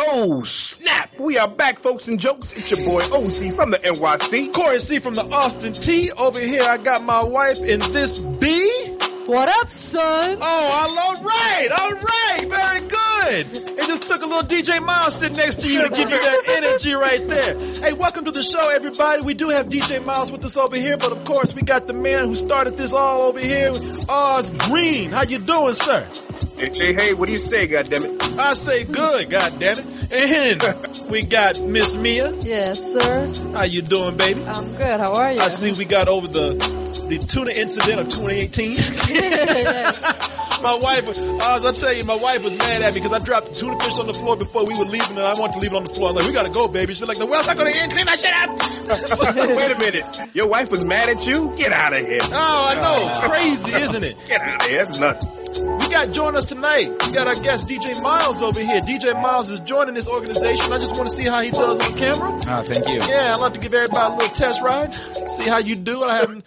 Oh, snap. We are back, folks and jokes. It's your boy OC from the NYC. Corey C from the Austin T. Over here, I got my wife in this B. What up, son? Oh, all right. Very good. It just took a little DJ Miles sitting next to you to give you that energy right there. Hey, welcome to the show, everybody. We do have DJ Miles with us over here, but of course, we got the man who started this all over here, Oz Green. How you doing, sir? Hey, what do you say, goddammit? I say good, goddammit. And we got Miss Mia. Yes, sir. How you doing, baby? I'm good. How are you? I see we got over the tuna incident of 2018. My wife, Oz, I tell you, my wife was mad at me because I dropped the tuna fish on the floor before we were leaving, and I wanted to leave it on the floor. I'm like, we gotta go, baby. She's like, the well's not gonna end. Clean that shit up. Wait a minute. Your wife was mad at you? Get out of here. Oh, I know. Crazy, isn't it? Get out of here. That's nuts. We got joining us tonight. We got our guest DJ Miles over here. DJ Miles is joining this organization. I just want to see how he does on camera. Oh, thank you. Yeah, I'd like to give everybody a little test ride. See how you do. I haven't.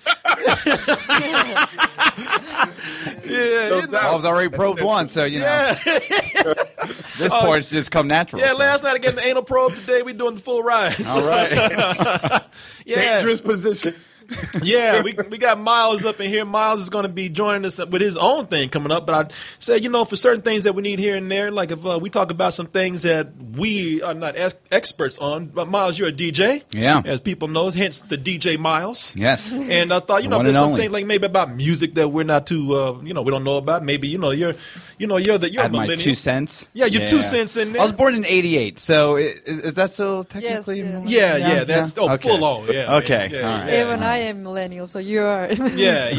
I was already probed once, so you know. This part's just come natural. Yeah, so. last night I got the anal probe. Today we doing the full ride. All right. Dangerous position. Yeah, we got Miles up in here. Miles is going to be joining us with his own thing coming up. But I said, for certain things that we need here and there, like if we talk about some things that we are not experts on. But Miles, you're a DJ. Yeah. As people know, hence the DJ Miles. Yes. And I thought, if there's something like maybe about music that we're not too, we don't know about. Maybe, you're I had my 2 cents. Yeah, your 2 cents in there. I was born in '88, so is that still technically? Yes. Yeah, that's okay. full on. Yeah. Okay. Yeah, All right. yeah. Even I am millennial, so you are. Yeah.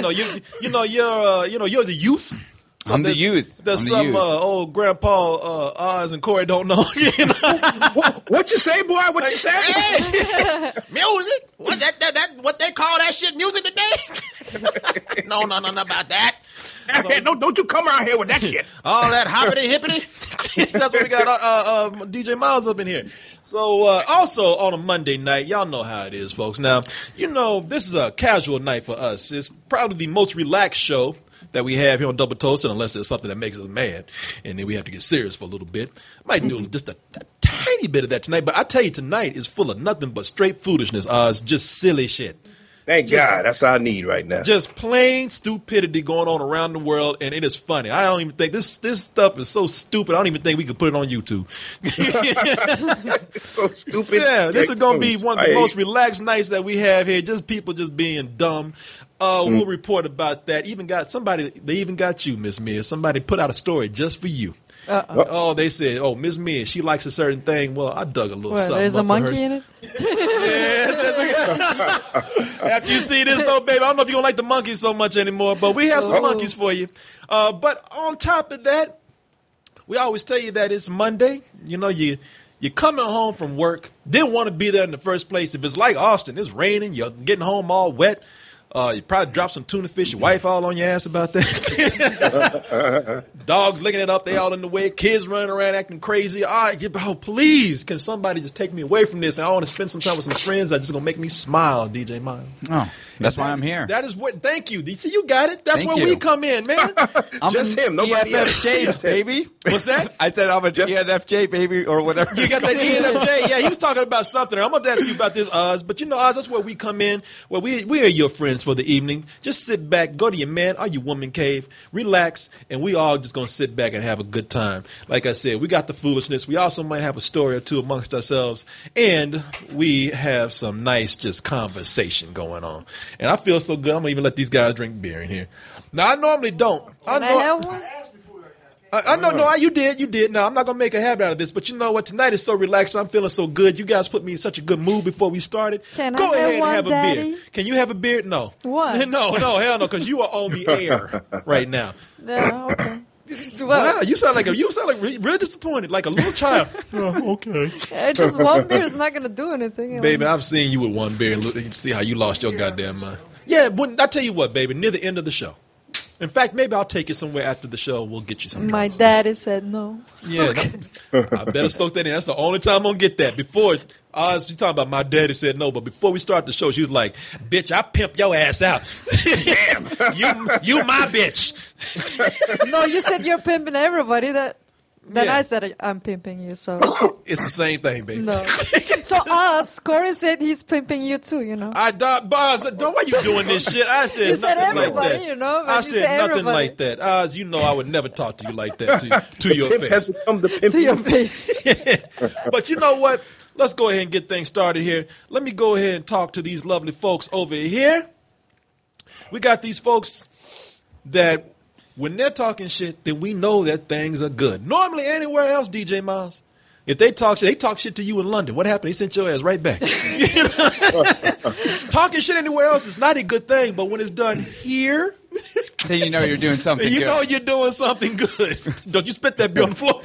You're the youth. So I'm the youth. There's I'm the some youth. Old Grandpa Oz and Corey don't know. What you say, boy? What you say? Hey, music? What that what they call that shit music today? No, about that. Don't you come around here with that shit. All that hoppity hippity. That's what we got DJ Miles up in here. So also on a Monday night, y'all know how it is, folks. Now, this is a casual night for us. It's probably the most relaxed show that we have here on Double Toasted, unless there's something that makes us mad, and then we have to get serious for a little bit. Might do just a tiny bit of that tonight, but I tell you, tonight is full of nothing but straight foolishness, Oz, just silly shit. Thank God. That's all I need right now. Just plain stupidity going on around the world, and it is funny. I don't even think this stuff is so stupid. I don't even think we could put it on YouTube. It's so stupid. Yeah, this is going to be one of the most relaxed nights that we have here. Just people just being dumb. We'll report about that. They even got you, Miss Mia. Somebody put out a story just for you. Uh-oh. Oh, they said, Miss Mia, she likes a certain thing. Well, I dug a little something. There's a monkey in it? Yes. After you see this, though, baby, I don't know if you don't like the monkeys so much anymore, but we have some monkeys for you. But on top of that, we always tell you that it's Monday. You're coming home from work, didn't want to be there in the first place. If it's like Austin, it's raining, you're getting home all wet. You probably dropped some tuna fish. Your wife all on your ass about that. Dogs licking it up. They all in the way. Kids running around acting crazy. Please, can somebody just take me away from this? And I want to spend some time with some friends that's just going to make me smile, DJ Miles. Oh, that's why I'm here. That is what. Thank you. See, you got it. That's Thank where you. we come in, man. I'm Just him. Nobody else. ENFJ, baby. What's that? I said I'm a ENFJ, baby, or whatever. You got that ENFJ. Yeah, he was talking about something. I'm going to ask you about this, Oz. But Oz, that's where we come in. Where we are your friends for the evening. Just sit back, go to your man or your woman cave, relax, and we all just going to sit back and have a good time. Like I said, we got the foolishness. We also might have a story or two amongst ourselves. And we have some nice just conversation going on. And I feel so good. I'm going to even let these guys drink beer in here. Now, I normally don't. Can I have one? I know, you did. No, I'm not going to make a habit out of this, but you know what? Tonight is so relaxed. I'm feeling so good. You guys put me in such a good mood before we started. Can Go I ahead have one, and have a Daddy? beer. Can you have a beer? No. What? No, hell no, because you are on the air right now. Yeah, okay. Wow, you sound like really disappointed, like a little child. Oh, okay. Just one beer is not going to do anything. Baby, I've seen you with one beer and see how you lost your goddamn mind. Yeah, I tell you what, baby, near the end of the show. In fact, maybe I'll take you somewhere after the show. We'll get you some drinks. My daddy said no. Yeah, I better soak that in. That's the only time I'm going to get that. Before, Oz, she's talking about my daddy said no, but before we start the show, she was like, bitch, I pimp your ass out. Damn, you my bitch. No, you said you're pimping everybody. Then Yeah. I said I'm pimping you. So It's the same thing, baby. no. So Corey said he's pimping you too. You know. Boz, don't why you doing this shit? I said You said nothing like everybody, that. you know, but I you said said nothing everybody. like that. Oz, you know I would never talk to you like that to your Pimp has face. become the pimp. To your face. But you know what? Let's go ahead and get things started here. Let me go ahead and talk to these lovely folks over here. We got these folks that when they're talking shit, then we know that things are good. Normally anywhere else, DJ Miles, if they talk shit to you in London. What happened? They sent your ass right back. You know? Talking shit anywhere else is not a good thing, but when it's done here, Then you know you're doing something you good. know you're doing something good. Don't you spit that beer on the floor.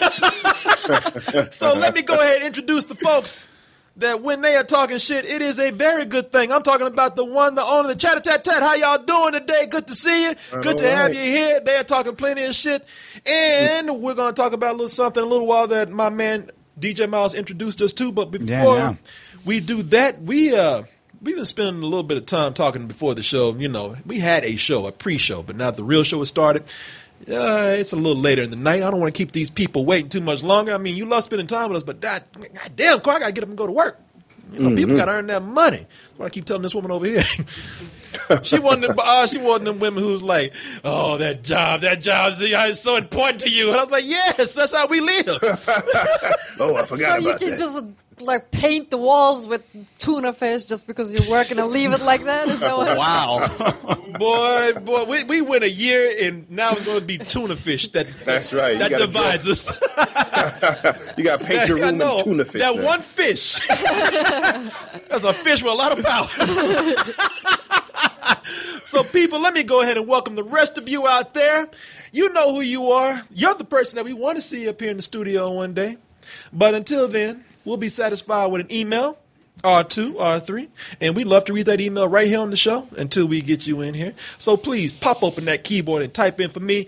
So let me go ahead and introduce the folks that when they are talking shit, it is a very good thing. I'm talking about the one, the owner, the Chat-a-tat-tat. How y'all doing today? Good to see you. Good to have you here. They are talking plenty of shit. And we're going to talk about a little something in a little while that my man DJ Miles introduced us to. But before we do that, we've been spending a little bit of time talking before the show. You know, we had a show, a pre-show, but now the real show has started. It's a little later in the night. I don't want to keep these people waiting too much longer. I mean, you love spending time with us, but God damn, Corey, I got to get up and go to work. You know, people got to earn that money. That's what I keep telling this woman over here. She wasn't them women who's like, oh, that job is so important to you. And I was like, yes, that's how we live. Oh, I forgot So about you can that. just like paint the walls with tuna fish just because you're working and leave it like that? Is that what? Wow. Boy, we went a year and now it's going to be tuna fish That's right. that divides us. You got to paint your room in tuna fish. That now. one fish. That's a fish with a lot of power. So, people, let me go ahead and welcome the rest of you out there. You know who you are. You're the person that we want to see up here in the studio one day. But until then, we'll be satisfied with an email, R2, R3, and we'd love to read that email right here on the show until we get you in here. So please pop open that keyboard and type in for me,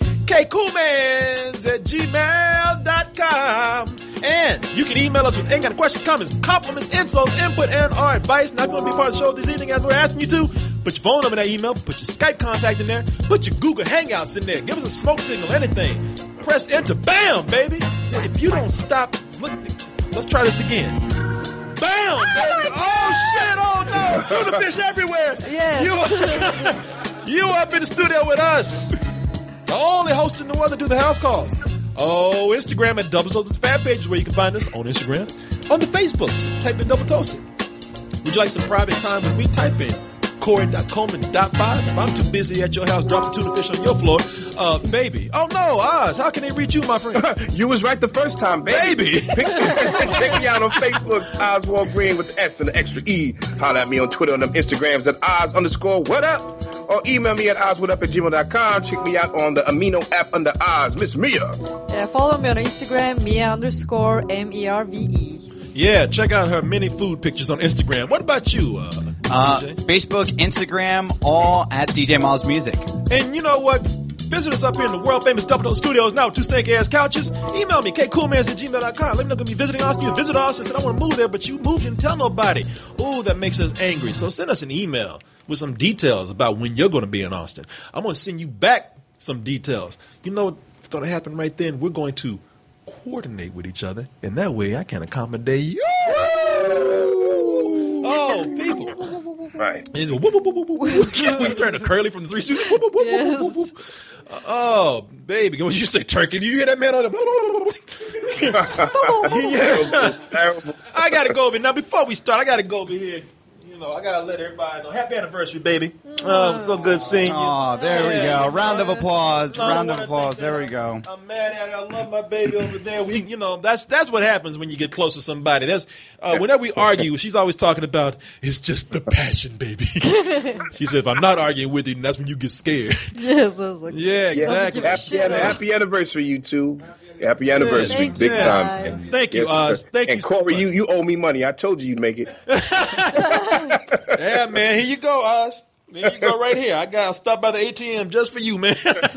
kcoolmans@gmail.com. And you can email us with any kind of questions, comments, compliments, insults, input, and our advice. Now, if you want to be part of the show this evening, as we're asking you to, put your phone number in that email, put your Skype contact in there, put your Google Hangouts in there, give us a smoke signal, anything. Press enter, bam, baby. If you don't stop, look, let's try this again. Bam, baby. Oh, shit, oh, no. Tuna fish everywhere. Yes. You up in the studio with us. The only host in the world that do the house calls. Oh, Instagram at Double Toasted fan page is where you can find us on Instagram. On the Facebooks, type in Double Toasted. Would you like some private time with me? Type in Corey.Coleman.5. If I'm too busy at your house dropping tuna fish on your floor, baby. Oh no, Oz, how can they reach you, my friend? You was right the first time, baby. Baby. Check me out on Facebook, Oswald Green with the S and the extra E. Holler at me on Twitter and them Instagrams at Oz_what up. Or email me at ozwhatup@gmail.com. Check me out on the Amino app under Oz. Miss Mia. Yeah, follow me on Instagram, Mia_MERVE. Yeah, check out her many food pictures on Instagram. What about you, DJ? Facebook, Instagram, all at DJ Miles Music. And you know what? Visit us up here in the world famous Double Toast Studios now with two stank ass couches. Email me, kcoolmans@gmail.com. Let me know if you be visiting us. You visit us and said, I want to move there, but you moved and tell nobody. Ooh, that makes us angry. So send us an email with some details about when you're going to be in Austin. I'm going to send you back some details. You know what's going to happen right then? We're going to coordinate with each other, and that way I can accommodate you. Oh, people. Right. And whoop, whoop, whoop, whoop, whoop. We turn to Curly from the Three Stooges. Whoop, whoop, whoop, whoop, whoop, whoop. Oh, baby. What did you say, turkey? Did you hear that man on the... Terrible. I got to go over. Now, before we start, I got to go over here. You know, I got to let everybody know. Happy anniversary, baby. So good seeing you. Oh, there we go. Round of applause. I Round of wanna applause. thank There you. we go. I'm mad at it. I love my baby over there. You know, that's what happens when you get close to somebody. That's whenever we argue, she's always talking about it's just the passion, baby. She said, if I'm not arguing with you, then that's when you get scared. Yes, I was like, Yeah, she doesn't exactly. give a shit. Happy anniversary, you two. Happy anniversary, Thank big you, time. guys. Thank you, Oz. sir. Thank and you so Corey, much. you owe me money. I told you you'd make it. Yeah, man. Here you go, Oz. There you go right here. I'll stop by the ATM just for you, man.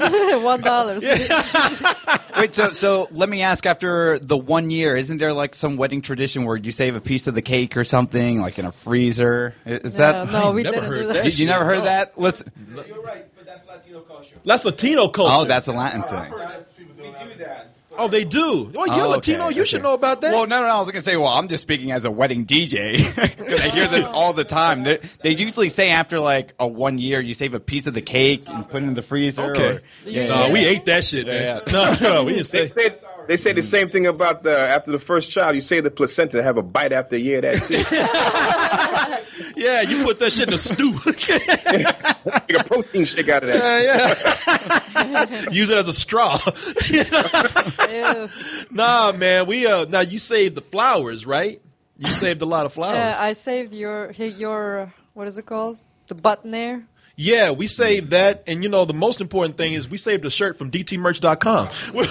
$1. Wait, so let me ask, after the 1 year, isn't there like some wedding tradition where you save a piece of the cake or something, like in a freezer? Is that... No, we never didn't heard do that. that. You never heard No. that? Let's... You're right, but that's Latino culture. That's Latino culture. Oh, that's a Latin thing. I've heard that people doing Oh, they do. Oh, you're Latino. Okay, you should know about that. Well, no. I was going to say, I'm just speaking as a wedding DJ because I hear this all the time. They usually say after like a 1 year, you save a piece of the cake and put it in the freezer. Okay. No, we ate that shit, man. No, we didn't say. They say the same thing about after the first child. You save the placenta to have a bite after a year. That's it. Yeah, you put that shit in a stew. Make a protein shake out of that. Yeah. Use it as a straw. Ew. Nah, man. Now you saved the flowers, right? You saved a lot of flowers. I saved your what is it called? The button there. Yeah, we saved that, and the most important thing is we saved a shirt from dtmerch.com.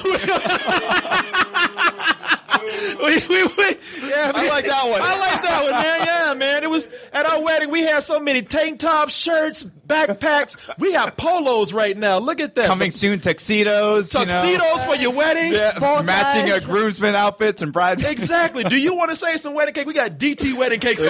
Yeah, I like that one. I like that one, man. Yeah, man. It was at our wedding. We had so many tank tops, shirts, backpacks. We got polos right now. Look at that. Coming soon, tuxedos. Tuxedos for your wedding. Yeah, matching ties. groomsmen outfits and bride. Exactly. Do you want to save some wedding cake? We got DT wedding cakes.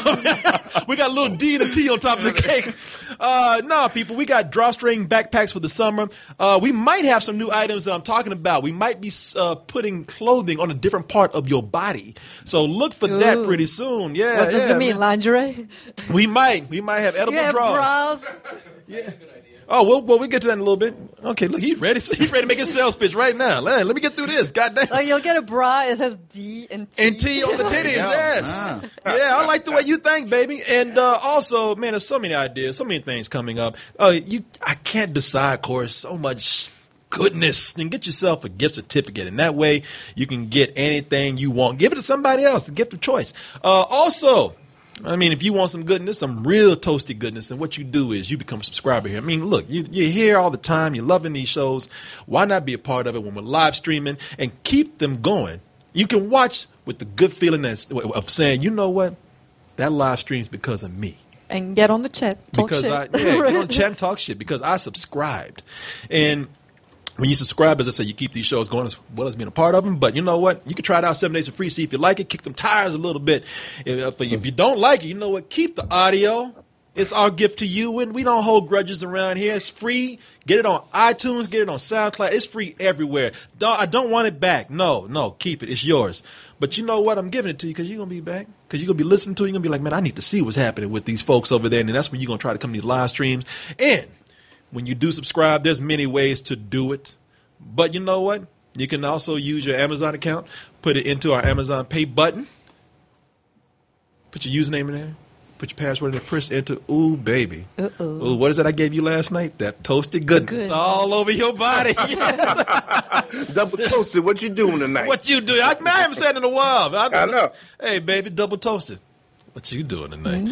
We got a little D and a T on top of the cake. No, people, we got drawstring backpacks for the summer. We might have some new items that I'm talking about. We might be putting clothing on a different part of your body. So look for that Ooh. pretty soon. Yeah. What does it mean? Man. Lingerie? We might have edible You have draws. bras. Oh, well, we'll get to that in a little bit. Okay, look, he's ready. He's ready to make his sales pitch right now. Let me get through this. Goddamn. Like you'll get a bra. It says D and T. And T on the titties, yes. Yeah, I like the way you think, baby. And also, man, there's so many ideas, so many things coming up. I can't decide, Corey. So much goodness. Then get yourself a gift certificate, and that way you can get anything you want. Give it to somebody else, the gift of choice. Also, I mean, if you want some goodness, some real toasty goodness, then what you do is you become a subscriber here. I mean, look, you're here all the time. You're loving these shows. Why not be a part of it when we're live streaming and keep them going? You can watch with the good feeling of saying, you know what? That live stream's because of me. And get on the chat. Talk Because shit. get on the chat and talk shit because I subscribed. And when you subscribe, as I say, you keep these shows going as well as being a part of them. But you know what? You can try it out 7 days for free. See if you like it. Kick them tires a little bit. If you don't like it, you know what? Keep the audio. It's our gift to you. And we don't hold grudges around here. It's free. Get it on iTunes. Get it on SoundCloud. It's free everywhere. I don't want it back. No. Keep it. It's yours. But you know what? I'm giving it to you because you're going to be back. Because you're going to be listening to it. You're going to be like, man, I need to see what's happening with these folks over there. And that's when you're going to try to come to these live streams. And when you do subscribe, there's many ways to do it. But you know what? You can also use your Amazon account, put it into our Amazon Pay button, put your username in there, put your password in there, press enter. Ooh, baby. Ooh, what is that I gave you last night? That toasted goodness all over your body. Double toasted. What you doing tonight? What you do? I haven't said it in a while. I know. Hey, baby, double toasted. What you doing tonight?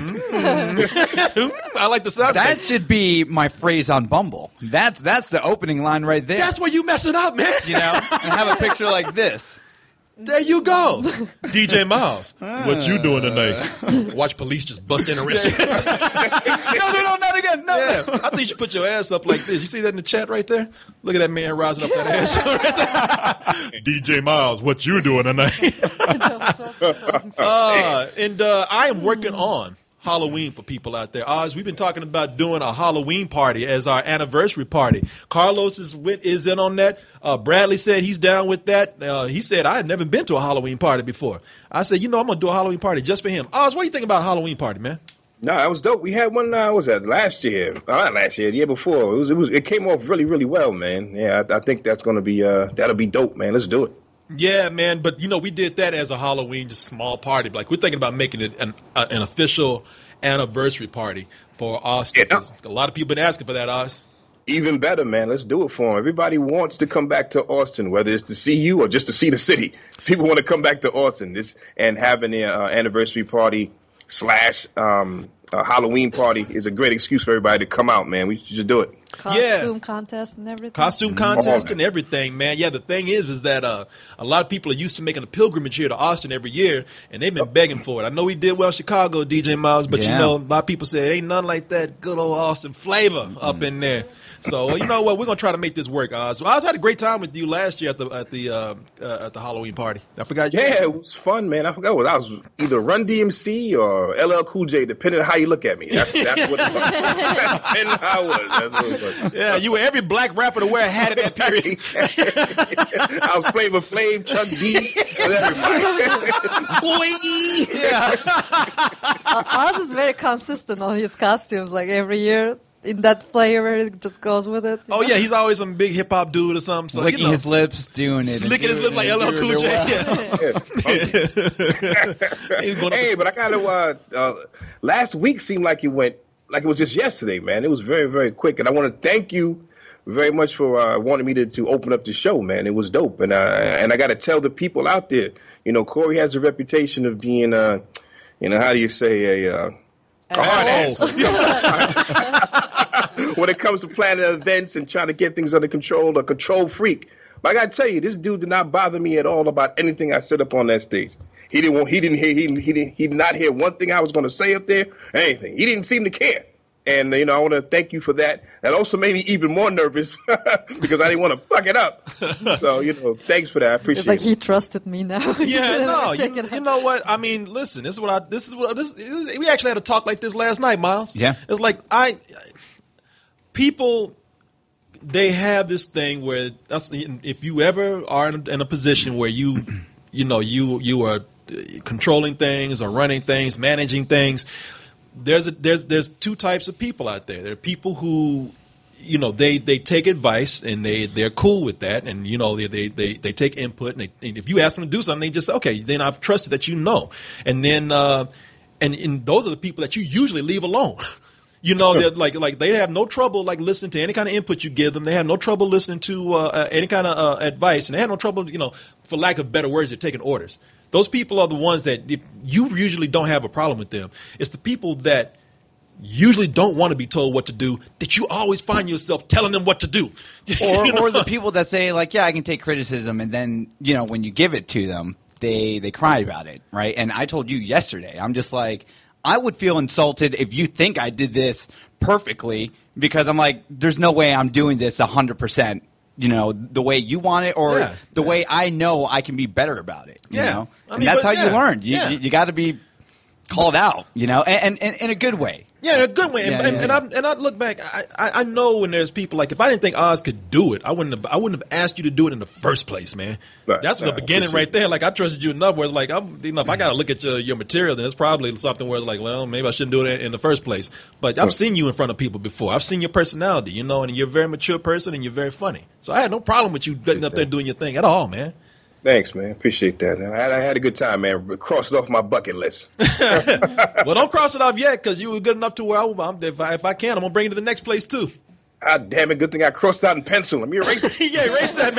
I like the sound. That should be my phrase on Bumble. That's the opening line right there. That's where you messing up, man. and have a picture like this. There you go. DJ Miles, what you doing tonight? Watch police just bust in and arrest you. No, not again. No. Yeah, I think you should put your ass up like this. You see that in the chat right there? Look at that man rising up that ass. DJ Miles, what you doing tonight? I am working on Halloween for people out there. Oz, we've been talking about doing a Halloween party as our anniversary party. Carlos is in on that. Bradley said he's down with that. He said, I had never been to a Halloween party before. I said, I'm going to do a Halloween party just for him. Oz, what do you think about a Halloween party, man? No, that was dope. We had one. What was that? Last year? Not last year. The year before. It came off really, really well, man. Yeah, I think that's going to be that'll be dope, man. Let's do it. Yeah, man. But we did that as a Halloween, just small party. Like we're thinking about making it an official anniversary party for Austin. Yeah. A lot of people been asking for that, Oz. Even better, man. Let's do it for them. Everybody wants to come back to Austin, whether it's to see you or just to see the city. People want to come back to Austin and having an anniversary party / Halloween party is a great excuse for everybody to come out, man. We should do it. Costume contest and everything. Costume contest and everything, man. Yeah, the thing is that a lot of people are used to making a pilgrimage here to Austin every year, and they've been begging for it. I know we did well in Chicago, DJ Miles, but a lot of people say it ain't nothing like that good old Austin flavor up in there. So you know what? We're gonna try to make this work, Oz. So I had a great time with you last year at the Halloween party. I forgot. Yeah, it was fun, man. I forgot what I was either Run DMC or LL Cool J, depending on how you look at me. That's what. Depending on how I was. Yeah, you were every black rapper to wear a hat at that period. I was Flavor Flav, Chuck D, and everybody. Boy! Yeah. Oz is very consistent on his costumes. Like every year, in that flavor, it just goes with it. Oh yeah, he's always some big hip hop dude or something. So, Licking his lips, doing it. Slicking his lips like LL Cool J. Hey, but I kind of last week seemed like it went like it was just yesterday, man. It was very, very quick, and I want to thank you very much for wanting me to open up the show, man. It was dope, and I got to tell the people out there, you know, Corey has a reputation of being, you know, how do you say a hard ass when it comes to planning events and trying to get things under control, a control freak. But I got to tell you, this dude did not bother me at all about anything I said up on that stage. He did not hear one thing I was going to say up there, anything. He didn't seem to care. And, you know, I want to thank you for that. That also made me even more nervous because I didn't want to fuck it up. So, you know, thanks for that. I appreciate It's like it. he trusted me now. Yeah, no, Check it you out. know what? I mean, listen, we actually had a talk like this last night, Miles. Yeah. It's like people, they have this thing where if you ever are in a position where you are controlling things or running things, managing things, there's two types of people out there. There are people who, you know, they take advice and they're cool with that, and you know they take input, and if you ask them to do something, they just say, okay, then I've trusted that you know, and then and those are the people that you usually leave alone. You know, they're like they have no trouble like listening to any kind of input you give them. They have no trouble listening to any kind of advice, and they have no trouble, you know, for lack of better words, they're taking orders. Those people are the ones that if you usually don't have a problem with them. It's the people that usually don't want to be told what to do that you always find yourself telling them what to do. Or the people that say, like, yeah, I can take criticism, and then, you know, when you give it to them, they cry about it, right? And I told you yesterday, I'm just like, I would feel insulted if you think I did this perfectly, because I'm like, there's no way I'm doing this 100%. You know, the way you want it, or the way I know I can be better about it. You know? And that's how you learn. You got to be called out, you know, and in a good way. Yeah, in a good way. And I look back, I know when there's people like, if I didn't think Oz could do it, I wouldn't have asked you to do it in the first place, man. Right. That's the beginning right there. Like, I trusted you enough where it's like, if I got to look at your material, then it's probably something where it's like, well, maybe I shouldn't do it in the first place. But I've seen you in front of people before. I've seen your personality, you know, and you're a very mature person and you're very funny. So I had no problem with you getting up there doing your thing at all, man. Thanks, man. Appreciate that. I had a good time, man. Crossed off my bucket list. Well, don't cross it off yet, because you were good enough to where if I can, I'm going to bring you to the next place, too. Ah, damn it. Good thing I crossed out in pencil. Let me erase it. Yeah, erase that,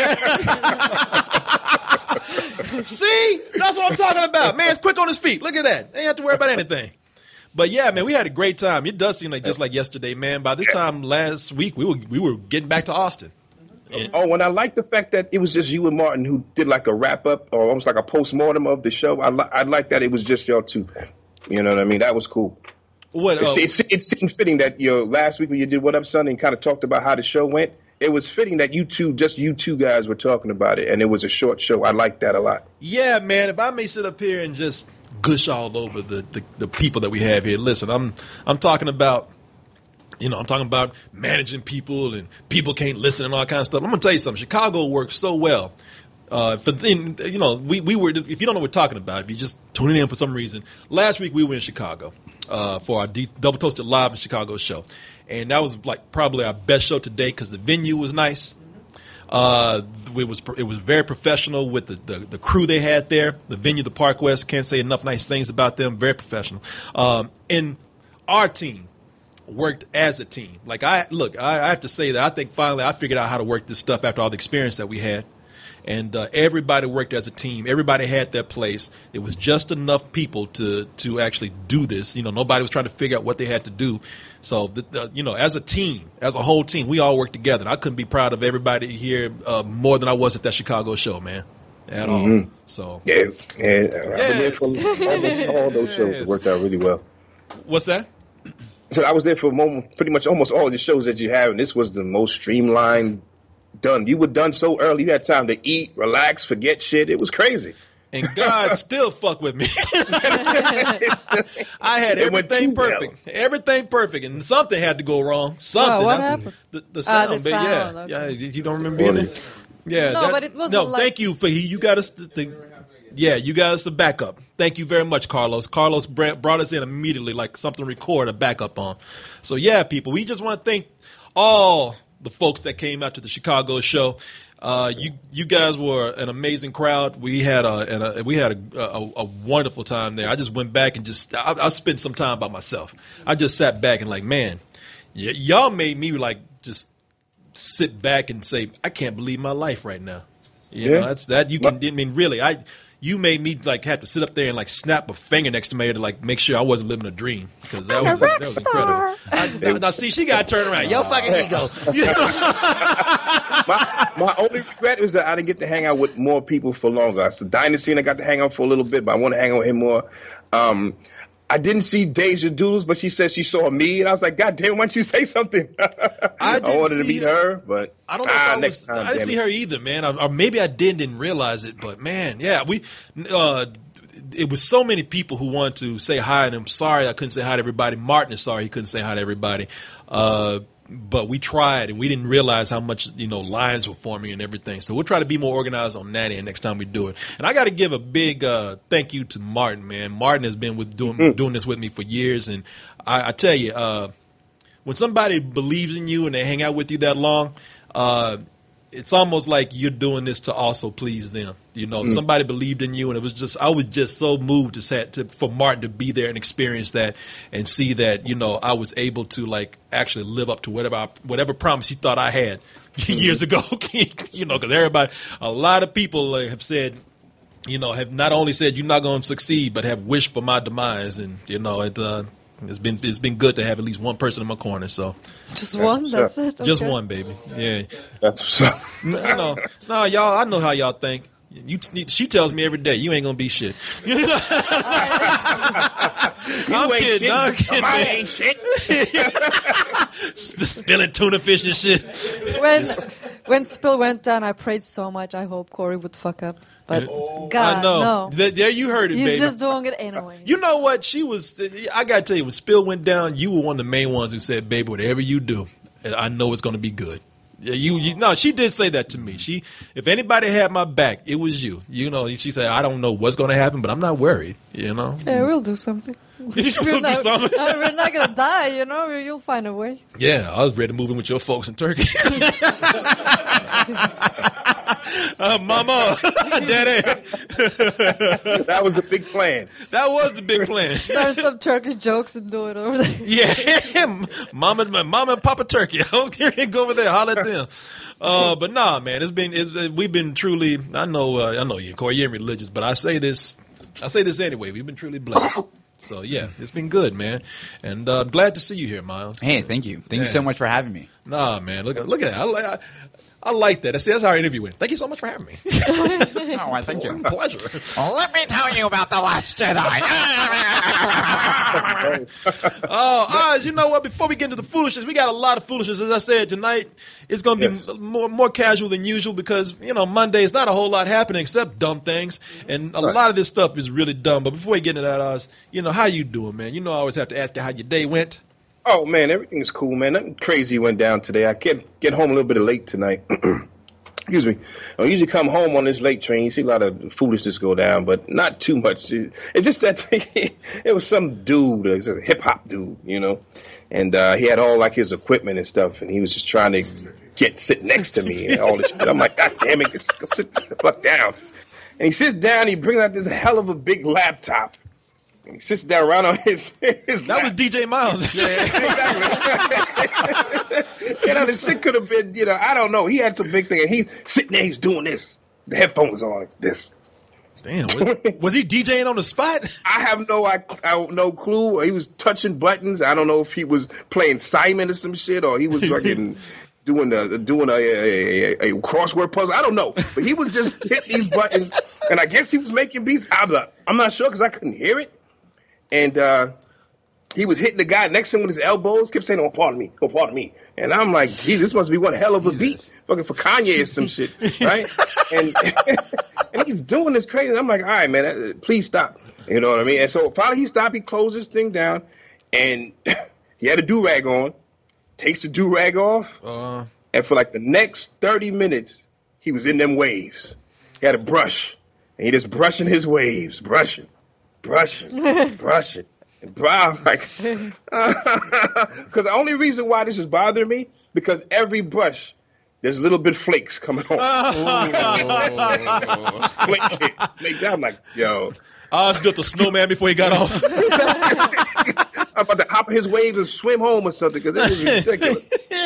man. See? That's what I'm talking about. Man's quick on his feet. Look at that. Ain't have to worry about anything. But, yeah, man, we had a great time. It does seem like just like yesterday, man. By this time last week, we were getting back to Austin. Oh, and I like the fact that it was just you and Martin who did like a wrap up or almost like a post-mortem of the show. I like that it was just y'all two. You know what I mean? That was cool. It seemed fitting that last week when you did What Up Sunday and kind of talked about how the show went, it was fitting that you two guys were talking about it, and it was a short show. I like that a lot. Yeah, man. If I may sit up here and just gush all over the people that we have here, listen, I'm talking about. You know, I'm talking about managing people and people can't listen and all that kind of stuff. I'm going to tell you something. Chicago works so well. We were, if you don't know what we're talking about, if you're just tuning in for some reason, last week we were in Chicago for our Double Toasted Live in Chicago show. And that was like probably our best show to date because the venue was nice. It was very professional with the crew they had there. The venue, the Park West, can't say enough nice things about them. Very professional. And our team worked as a team. Like I have to say that I think finally I figured out how to work this stuff after all the experience that we had. And everybody worked as a team. Everybody had their place. It was just enough people to actually do this. You know, nobody was trying to figure out what they had to do. So, as a team, as a whole team, we all worked together. And I couldn't be proud of everybody here more than I was at that Chicago show, man. At all. So yeah. I've been there for almost all those shows. It worked out really well. What's that? So I was there for pretty much almost all the shows that you have, and this was the most streamlined done. You were done so early. You had time to eat, relax, forget shit. It was crazy. And God still fuck with me. I had everything perfect. Well. Everything perfect. And something had to go wrong. Something. What happened? The sound. The sound. Okay. Yeah, you don't remember being there? Yeah. No, but it wasn't like... thank you for you got us you got us the backup. Thank you very much, Carlos. Carlos brought us in immediately, like something to record a backup on. So yeah, people, we just want to thank all the folks that came out to the Chicago show. You guys were an amazing crowd. We had a wonderful time there. I just went back and I spent some time by myself. I just sat back and like, man, y'all made me like just sit back and say, I can't believe my life right now. You know, that's that. You can. I mean, really, you made me like have to sit up there and like snap a finger next to me to like make sure I wasn't living a dream, because that was incredible. Now see, she got to turn around. Yo, fucking ego. My only regret is that I didn't get to hang out with more people for longer. So Dynasty, and I got to hang out for a little bit, but I want to hang out with him more. I didn't see Deja Doodles, but she said she saw me, and I was like, God damn, why don't you say something? I wanted to meet her, but I don't know. I didn't see her either, man. Or maybe I didn't realize it, but man, yeah, it was so many people who wanted to say hi, and I'm sorry I couldn't say hi to everybody. Martin is sorry he couldn't say hi to everybody. But we tried, and we didn't realize how much, lines were forming and everything. So we'll try to be more organized on that end next time we do it. And I got to give a big thank you to Martin, man. Martin has been doing this with me for years. And I tell you, when somebody believes in you and they hang out with you that long, it's almost like you're doing this to also please them. Somebody believed in you, and I was just so moved for Martin to be there and experience that and see that, I was able to like actually live up to whatever promise he thought I had years ago. Because a lot of people have said, have not only said you're not going to succeed, but have wished for my demise. And, it's been good to have at least one person in my corner. So just one, that's it. Okay. Just one, baby. Yeah, that's what's up. No, y'all. I know how y'all think. She tells me every day, you ain't gonna be shit. I'm kidding. I ain't shit. Spilling tuna fish and shit. When Spill went down, I prayed so much. I hope Corey would fuck up. But God, I know. No. There you heard it, He's baby. He's just doing it anyway. You know what? I got to tell you, when Spill went down, you were one of the main ones who said, baby, whatever you do, I know it's going to be good. No, she did say that to me. If anybody had my back, it was you. She said, I don't know what's going to happen, but I'm not worried, Yeah, we'll do something. We're not going to die, You'll find a way. Yeah, I was ready to move in with your folks in Turkey. Mama, Daddy. That was the big plan. That was the big plan. There's some Turkish jokes and do it over there. Yeah, Mama and Papa Turkey. I was going to go over there, holler at them. But nah, man, we've been truly. I know you, Corey. You ain't religious, but I say this anyway. We've been truly blessed. So yeah, it's been good, man, and I'm glad to see you here, Miles. Hey, thank you you so much for having me. Nah, man, look at that. I like that. That's how our interview went. Thank you so much for having me. Oh, thank you. Pleasure. Well, let me tell you about The Last Jedi. You know what? Before we get into the foolishness, we got a lot of foolishness. As I said, tonight it's going to be more casual than usual because, Monday is not a whole lot happening except dumb things. And a lot of this stuff is really dumb. But before we get into that, Oz, how you doing, man? I always have to ask you how your day went. Oh, man, everything's cool, man. Nothing crazy went down today. I get home a little bit late tonight. Excuse me. I usually come home on this late train. You see a lot of foolishness go down, but not too much. It's just that it was some dude, a hip-hop dude, and he had all, like, his equipment and stuff, and he was just trying to sit next to me and all this shit. I'm like, God damn it, just go sit the fuck down. And he sits down, he brings out this hell of a big laptop. He sits down around on his That was DJ Miles. Yeah, exactly. The shit could have been, I don't know. He had some big thing, and he's sitting there, he's doing this. The headphones on, like this. Damn, was he DJing on the spot? I have no clue. He was touching buttons. I don't know if he was playing Simon or some shit, or he was fucking doing a crossword puzzle. I don't know, but he was just hitting these buttons, and I guess he was making beats. I'm not sure because I couldn't hear it. And he was hitting the guy next to him with his elbows, kept saying, oh, pardon me. And I'm like, geez, this must be one hell of a beat. Fucking for Kanye or some shit, right? And And he's doing this crazy. I'm like, all right, man, please stop. You know what I mean? And so finally he stopped. He closed this thing down, and he had a do-rag on. Takes the do-rag off, and for like the next 30 minutes, he was in them waves. He had a brush, and he just brushing his waves, brushing. And I'm like, because the only reason why this is bothering me, because every brush, there's a little bit of flakes coming on. Flake. I'm like, yo. Oz built a snowman before he got off. I'm about to hop in his waves and swim home or something, because this is ridiculous.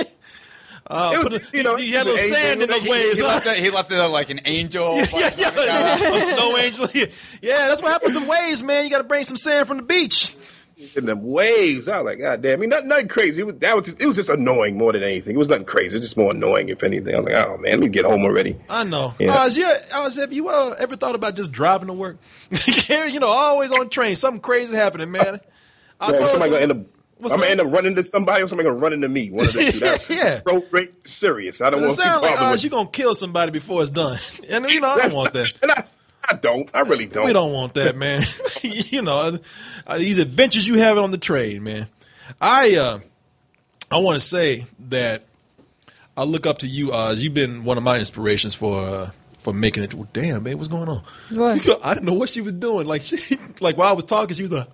He had a little sand in those waves. He left it like an angel. A snow angel. Yeah, that's what happens with waves, man. You got to bring some sand from the beach. In them waves, I was like, God damn! I mean, nothing crazy. It was just annoying more than anything. It was nothing crazy. It was just more annoying, if anything. I was like, oh man, let me get home already. I know. Yeah. Have you ever thought about just driving to work? Always on the train, something crazy happening, man. Somebody gonna end up. I'm gonna end up running into somebody, or somebody gonna run into me. One of the two. That's so great, serious. I don't want to sound like you're gonna kill somebody before it's done, and I don't want that. And I don't. I really don't. We don't want that, man. These adventures you have on the train, man. I want to say that I look up to you. You've been one of my inspirations for making it. Well, damn, man, what's going on? What? I didn't know what she was doing. Like while I was talking, she was like.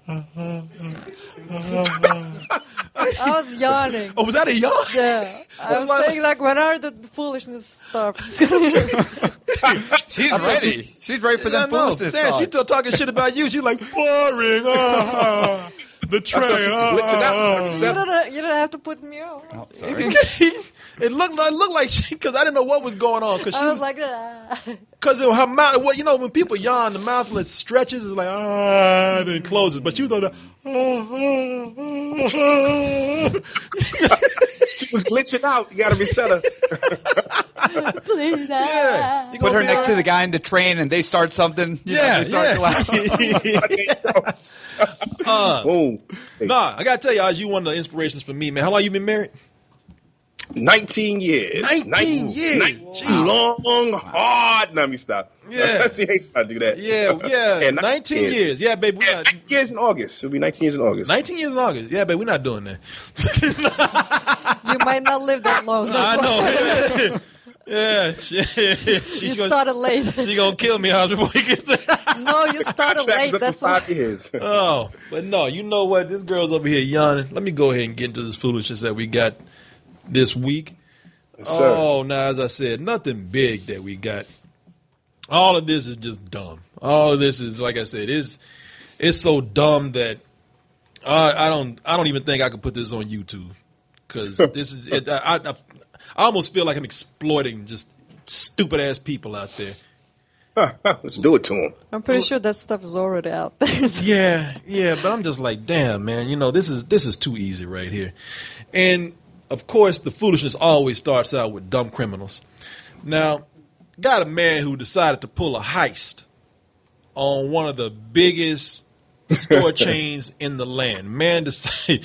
I was yawning. Oh, was that a yawn? Yeah. I was saying, like, when are the foolishness stops? She's ready. She's ready for that foolishness. Damn, she talking shit about you. She's like, boring. The train. You don't have to put me on. Oh, sorry. It looked like she, because I didn't know what was going on. Cause I was like that. Because her mouth, when people yawn, the mouth stretches, it's like, then closes. But she was like, she was glitching out. You got to reset her. Please, yeah. Put her next to the guy in the train, and they start something. They start to laugh. Nah, I got to tell you, Oz, you one of the inspirations for me, man. How long you been married? 19 years. 19 years. Long, hard. Let me stop. Yeah. She hates I do that. Yeah. 19 years. Yeah, baby. 19 years in August. It'll be 19 years in August. 19 years in August. Yeah, baby, we're not doing that. You might not live that long. I know. Yeah. You started late. She going to kill me, Oz, before you get there. No, you started late. That's why. 5 years. Oh, but no, you know what? This girl's over here yawning. Let me go ahead and get into this foolishness that we got this week. Yes, now, as I said, nothing big that we got. All of this is just dumb. All of this is, like I said, it's so dumb that I don't even think I could put this on YouTube, because this is it. I almost feel like I'm exploiting just stupid ass people out there. Let's do it to him. I'm pretty sure that stuff is already out there. Yeah, but I'm just like, damn, man, this is too easy right here. And of course, the foolishness always starts out with dumb criminals. Now, got a man who decided to pull a heist on one of the biggest store chains in the land. Man decided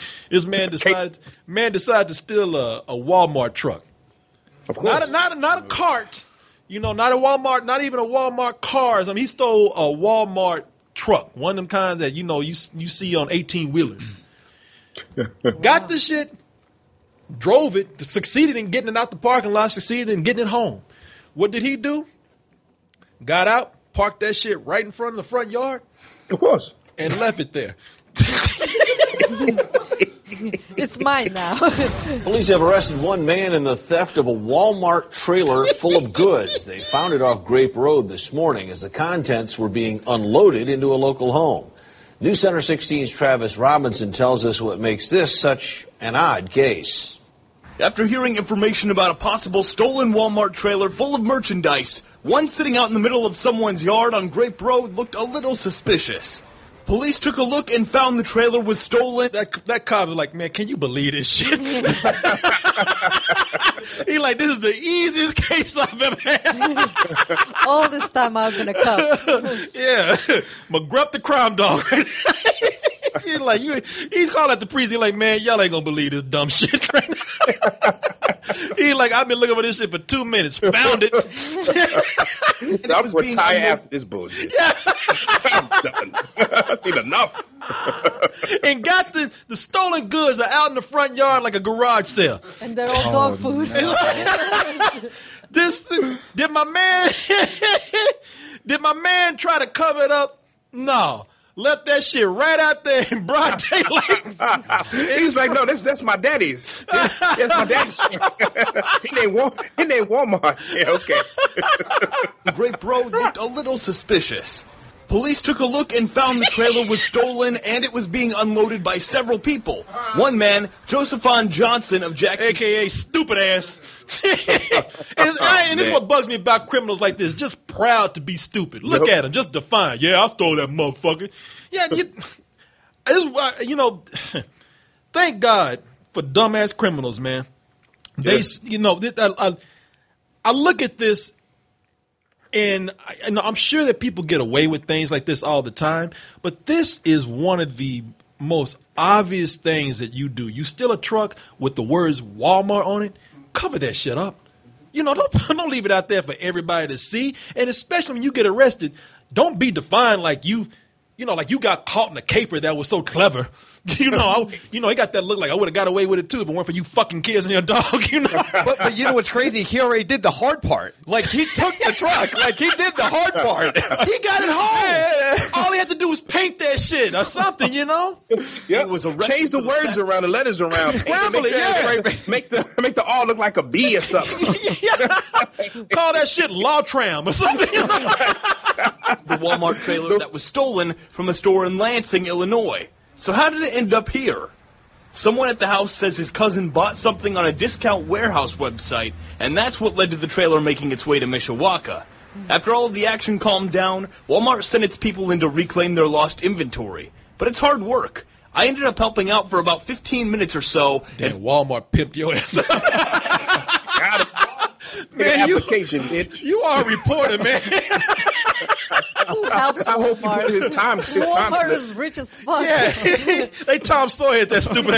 to steal a Walmart truck. Of course. Not a cart. Not a Walmart, not even a Walmart cars. I mean, he stole a Walmart truck, one of them kinds that you see on 18-wheelers. Got the shit, drove it, succeeded in getting it out the parking lot, succeeded in getting it home. What did he do? Got out, parked that shit right in front of the front yard. Of course. And left it there. It's mine now. Police have arrested one man in the theft of a Walmart trailer full of goods. They found it off Grape Road this morning as the contents were being unloaded into a local home. News Center 16's Travis Robinson tells us what makes this such an odd case. After hearing information about a possible stolen Walmart trailer full of merchandise, one sitting out in the middle of someone's yard on Grape Road looked a little suspicious. Police took a look and found the trailer was stolen. That cop was like, man, can you believe this shit? He like, this is the easiest case I've ever had. All this time I've been a cop. Yeah. McGruff the crime dog. He's like, he's calling at the priest. He's like, man, y'all ain't gonna believe this dumb shit right now. He's like, I've been looking for this shit for 2 minutes. Found it. I'm going to retire after this bullshit. Yeah. I'm done. I've seen enough. And got the stolen goods are out in the front yard like a garage sale. And they're all dog food. Did my man try to cover it up? No. Left that shit right out there in broad daylight. He's like, no, that's my daddy's. That's my daddy's. He named Walmart. Yeah, okay. Grape Road looked a little suspicious. Police took a look and found the trailer was stolen and it was being unloaded by several people. One man, Josephon Johnson of Jackson, a.k.a. stupid ass. And this is what bugs me about criminals like this. Just proud to be stupid. Look at him. Just defiant. Yeah, I stole that motherfucker. Yeah, thank God for dumbass criminals, man. They, I look at this. And I'm sure that people get away with things like this all the time, but this is one of the most obvious things that you do. You steal a truck with the words Walmart on it, cover that shit up. Don't leave it out there for everybody to see. And especially when you get arrested, don't be defined like you got caught in a caper that was so clever. He got that look like I would have got away with it too if it weren't for you fucking kids and your dog. But you know what's crazy? He already did the hard part. Like he took the truck. Like he did the hard part. He got it home. All he had to do was paint that shit or something. Yep. Change the words around, the letters around, scramble it. Yeah, make the R look like a B or something. Call that shit Law Tram or something. The Walmart trailer that was stolen from a store in Lansing, Illinois. So how did it end up here? Someone at the house says his cousin bought something on a discount warehouse website, and that's what led to the trailer making its way to Mishawaka. After all of the action calmed down, Walmart sent its people in to reclaim their lost inventory. But it's hard work. I ended up helping out for about 15 minutes or so. Damn, Walmart pimped your ass. Got it. Man, application, bitch. You are a reporter, man. Who helps I hope you put his time. Walmart is rich as fuck. Yeah, they Tom Sawyer at that stupid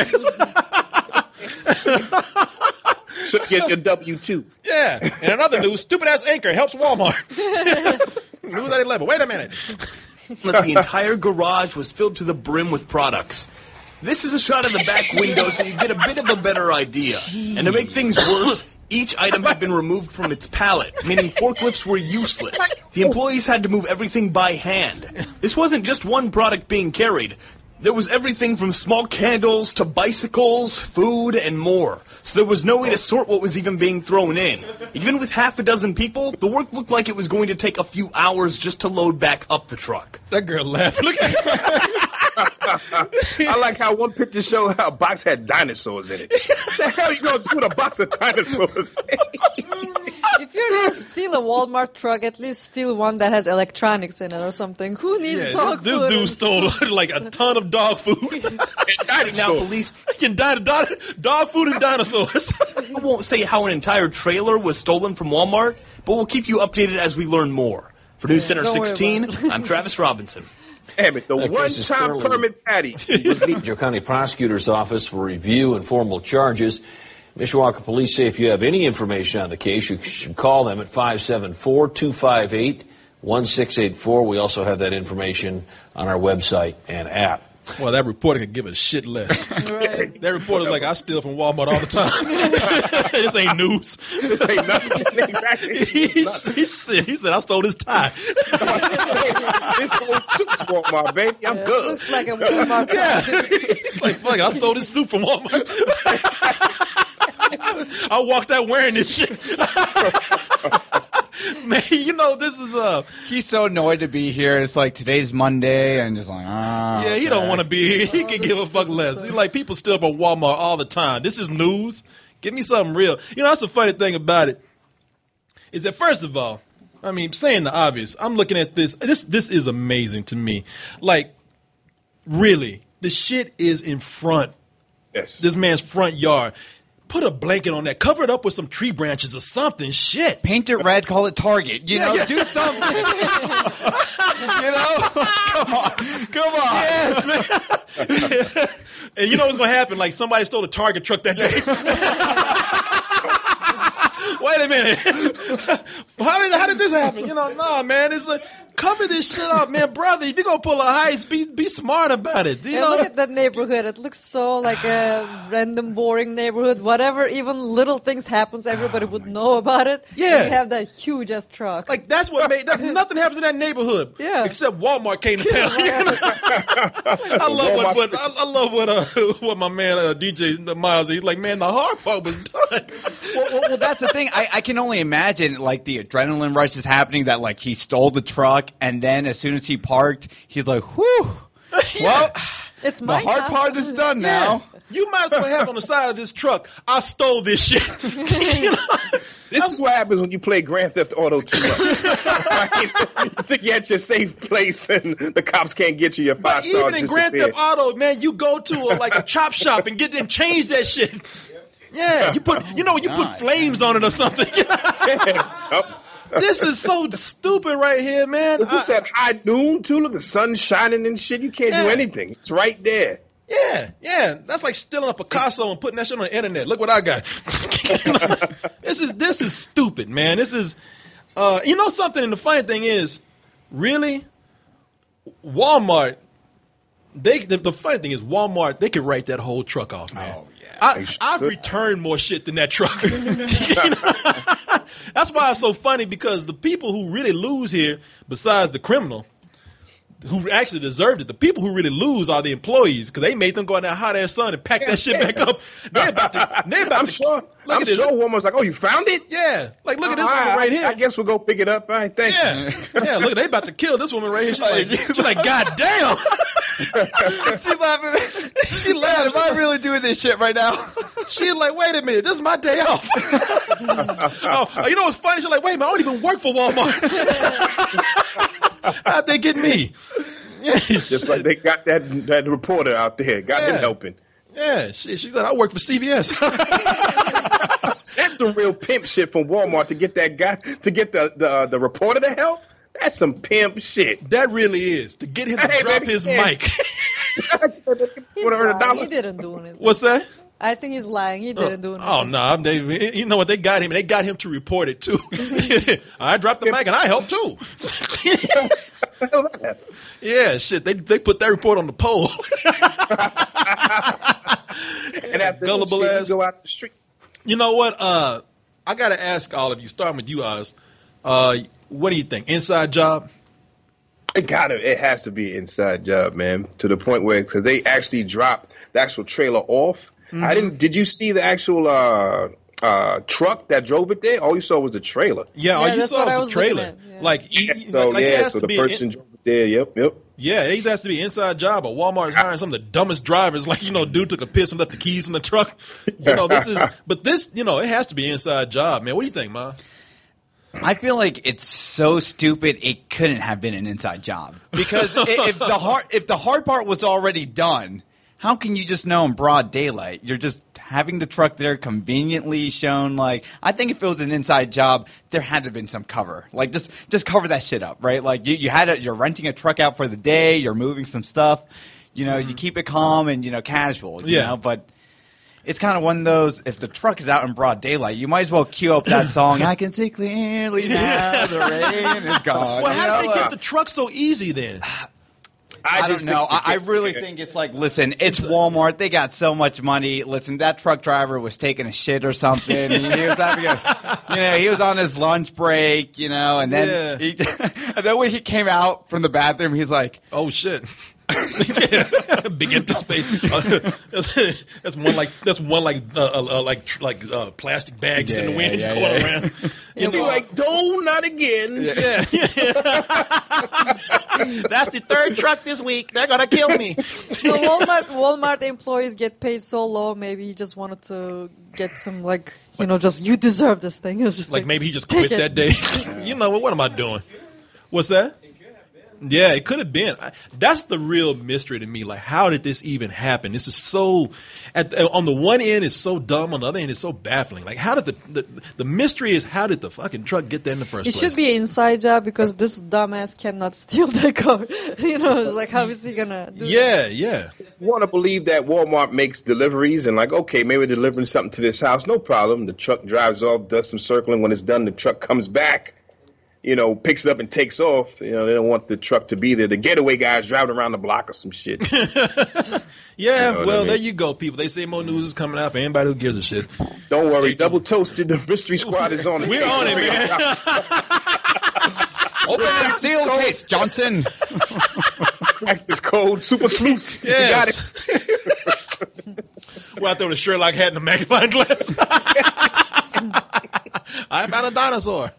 ass. Should get your W-2. Yeah. And another news, stupid ass anchor helps Walmart. News at 11. Wait a minute. The entire garage was filled to the brim with products. This is a shot of the back window so you get a bit of a better idea. And to make things worse, each item had been removed from its pallet, meaning forklifts were useless. The employees had to move everything by hand. This wasn't just one product being carried. There was everything from small candles to bicycles, food, and more. So there was no way to sort what was even being thrown in. Even with half a dozen people, the work looked like it was going to take a few hours just to load back up the truck. That girl laughed. Look at her. I like how one picture showed how a box had dinosaurs in it. What the hell you gonna do with a box of dinosaurs? If you're gonna steal a Walmart truck, at least steal one that has electronics in it or something. Who needs dog this food? This dude stole like a ton of dog food. Now police can dog food and dinosaurs. I won't say how an entire trailer was stolen from Walmart, but we'll keep you updated as we learn more. For News Center 16, I'm Travis Robinson. Damn it, the one-time permit patty. Your county prosecutor's office for review and formal charges. Mishawaka police say if you have any information on the case, you should call them at 574-258-1684. We also have that information on our website and app. Well, that reporter could give a shit less. Right. That reporter's like, I steal from Walmart all the time. This ain't news. This ain't nothing. Exactly. He said, I stole his tie. This whole suit's Walmart, baby. I'm good. Looks like a Walmart. Yeah. He's like, fuck it, I stole this suit from Walmart. I walked out wearing this shit. Man, this is he's so annoyed to be here. It's like today's Monday and just like, yeah, he don't want to be here. He can give a fuck less. He's like, people steal from Walmart all the time. This is news. Give me something real. That's the funny thing about it. Is that first of all, I mean, saying the obvious, I'm looking at this. This is amazing to me. Like, really, the shit is in front. Yes. This man's front yard. Put a blanket on that. Cover it up with some tree branches or something. Shit. Paint it red, call it Target. You know, do something. You know? Come on. Yes, man. And you know what's going to happen? Like somebody stole a Target truck that day. Wait a minute. How did this happen? You know, nah, man. It's like, cover this shit up, man. Brother, if you're going to pull a heist, be smart about it. You know? Look at that neighborhood. It looks so like a random, boring neighborhood. Whatever, even little things happens, everybody would know about it. Yeah. And you have that huge-ass truck. Like, that's what made nothing happens in that neighborhood. Yeah. Except Walmart came to town. I love what my man DJ Miles. He's like, man, the hard part was done. Well, that's the thing. I can only imagine like the adrenaline rush is happening that like he stole the truck and then as soon as he parked, he's like, whew. Well, It's the mine hard now. part is done now. You might as well have on the side of this truck, I stole this shit. You know? This is what happens when you play Grand Theft Auto too much. Right? You think you're at your safe place and the cops can't get you your 5 But stars. even in Grand Theft Auto, man, you go to a chop shop and change that shit. Yeah, you put flames on it or something. This is so stupid right here, man. This at high noon too. Look, the sun's shining and shit. You can't do anything. It's right there. Yeah. That's like stealing a Picasso and putting that shit on the internet. Look what I got. This is stupid, man. This is, you know something. And the funny thing is, really, Walmart. The funny thing is, Walmart. They could write that whole truck off, man. Oh yeah. I've returned more shit than that truck. You know? That's why it's so funny because the people who really lose here, besides the criminal, who actually deserved it, the people who really lose are the employees because they made them go in that hot ass sun and pack that shit back up. They're about to. I'm sure Walmart's like, oh, you found it? Yeah, like look at this woman right here. I guess we'll go pick it up. All right, thanks. Yeah. Look, they about to kill this woman right here. She's like, God damn. She's laughing. She laughed. Am I really doing this shit right now? She's like, wait a minute, this is my day off. You know what's funny? She's like, wait a minute, I don't even work for Walmart. How'd they get me? Yeah, Just like they got that reporter out there, got him helping. Yeah, she said, I work for CVS. That's some real pimp shit from Walmart to get that guy, to get the reporter to help. That's some pimp shit. That really is. To get him to drop his mic. He's lying. He didn't do anything. What's that? I think he's lying. He didn't do anything. Oh, no. You know what? They got him. They got him to report it, too. I dropped the mic, and I helped, too. Yeah, shit. They put that report on the poll. And after Gullible shit, ass. you go out the street. You know what? I got to ask all of you, starting with you, Oz. What do you think? Inside job? It has to be an inside job, man. To the point where, because they actually dropped the actual trailer off. Mm-hmm. Did you see the actual truck that drove it there? All you saw was the trailer. Yeah, all you that's saw what I was a was looking trailer. at, yeah. So the person drove it there. Yep. Yeah, it has to be an inside job. But Walmart is hiring some of the dumbest drivers. Like, dude took a piss and left the keys in the truck. This, it has to be an inside job, man. What do you think, Ma? I feel like it's so stupid it couldn't have been an inside job. Because if the hard part was already done, how can you just know in broad daylight? You're just having the truck there conveniently shown. Like, I think if it was an inside job, there had to have been some cover. Like, just cover that shit up, right? Like, you're renting a truck out for the day, you're moving some stuff. You keep it calm and, casual, you know? But it's kind of one of those, if the truck is out in broad daylight, you might as well cue up that song, I can see clearly now, the rain is gone. Well, how did they get the truck so easy then? I don't know. I really think it's like, listen, it's Walmart. They got so much money. Listen, that truck driver was taking a shit or something. And he was having he was on his lunch break, and then and then when he came out from the bathroom, he's like, oh shit. Big empty space. That's one plastic bags in the wind just going around. You'll be like, no, not again. Yeah. That's the third truck this week. They're gonna kill me. So Walmart employees get paid so low. Maybe he just wanted to get some just you deserve this thing. It was just maybe he just quit that day. You know what? What am I doing? What's that? Yeah, it could have been. That's the real mystery to me. Like, how did this even happen? This is so, on the one end, it's so dumb. On the other end, it's so baffling. Like, how did the mystery is, how did the fucking truck get there in the first It place? should be an inside job because this dumbass cannot steal that car. It's like, how is he gonna do that? Yeah. I want to believe that Walmart makes deliveries and like, okay, maybe we're delivering something to this house. No problem. The truck drives off, does some circling. When it's done, the truck comes back. Picks it up and takes off. They don't want the truck to be there. The getaway guy's driving around the block or some shit. Yeah, there you go, people. They say more news is coming out for anybody who gives a shit. Don't worry. Double Toasted, the mystery squad is on it. We're on it, man. Open that sealed case, Johnson. Practice code, super sleuth. Yes. You got it. We're out there with a Sherlock hat and a magnifying glass. I found a dinosaur.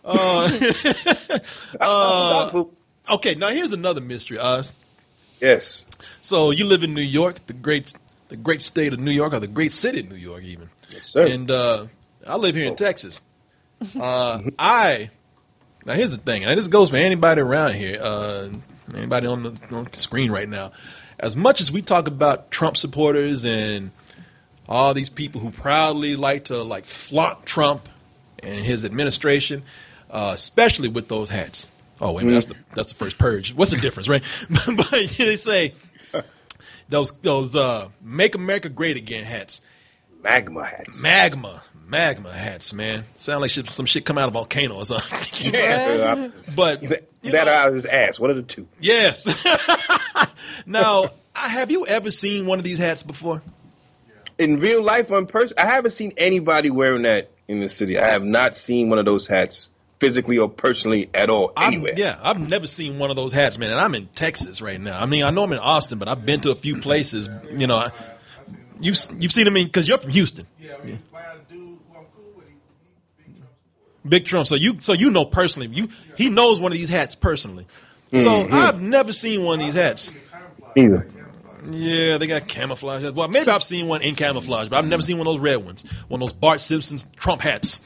Okay, now here's another mystery, Oz. Yes. So you live in New York, the great state of New York, or the great city of New York, even. Yes, sir. And I live here in Texas. Now here's the thing, and this goes for anybody around here, anybody on the screen right now. As much as we talk about Trump supporters and all these people who proudly like to flaunt Trump and his administration, especially with those hats. Oh, wait a minute, that's the first purge. What's the difference, right? But they say those Make America Great Again hats. Magma hats. Magma hats, man. Sound like some shit come out of a volcano or something. Yeah. But that out of his ass. One of the two. Yes. Now, have you ever seen one of these hats before? In real life, in person, I haven't seen anybody wearing that in the city. I have not seen one of those hats physically or personally at all anywhere. I've never seen one of those hats, man. And I'm in Texas right now. I mean, I know I'm in Austin, but I've been to a few places. You've seen them because you're from Houston. Yeah, I mean, I had a dude who I'm cool with. Big Trump. So you know personally. He knows one of these hats personally. So I've never seen one of these hats. Either. Yeah, they got camouflage. Well, maybe I've seen one in camouflage, but I've never seen one of those red ones. One of those Bart Simpson's Trump hats.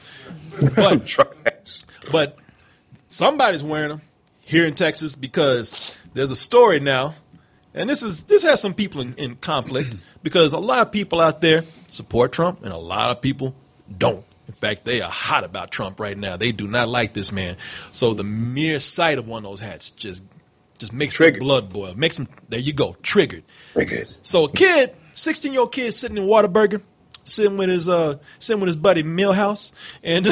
But somebody's wearing them here in Texas because there's a story now, and this has some people in conflict because a lot of people out there support Trump and a lot of people don't. In fact, they are hot about Trump right now. They do not like this man. So the mere sight of one of those hats just makes their blood boil. Makes them, there you go, triggered. So a kid, 16-year-old kid sitting in Whataburger, sitting with his buddy Milhouse, and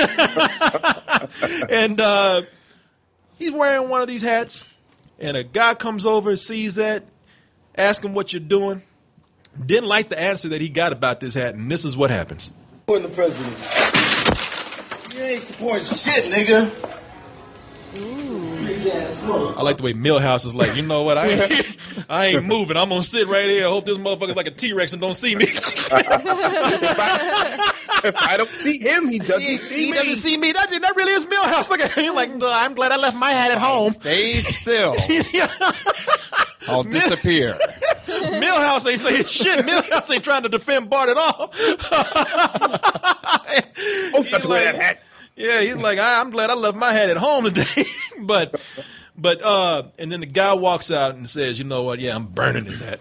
and he's wearing one of these hats, and a guy comes over, sees that, asks him what you're doing, didn't like the answer that he got about this hat, and this is what happens. The president. You ain't supporting shit, nigga. I like the way Milhouse is like, you know what, I ain't moving. I'm going to sit right here. I hope this motherfucker's like a T-Rex and don't see me. If I don't see him, he doesn't see me. He doesn't see me. That really is Milhouse. Look at him. He's like, I'm glad I left my hat at home. Stay still. I'll disappear. Milhouse ain't saying shit. Milhouse ain't trying to defend Bart at all. Wear that hat. Yeah, he's like, I'm glad I left my hat at home today. but and then the guy walks out and says, you know what? Yeah, I'm burning his hat.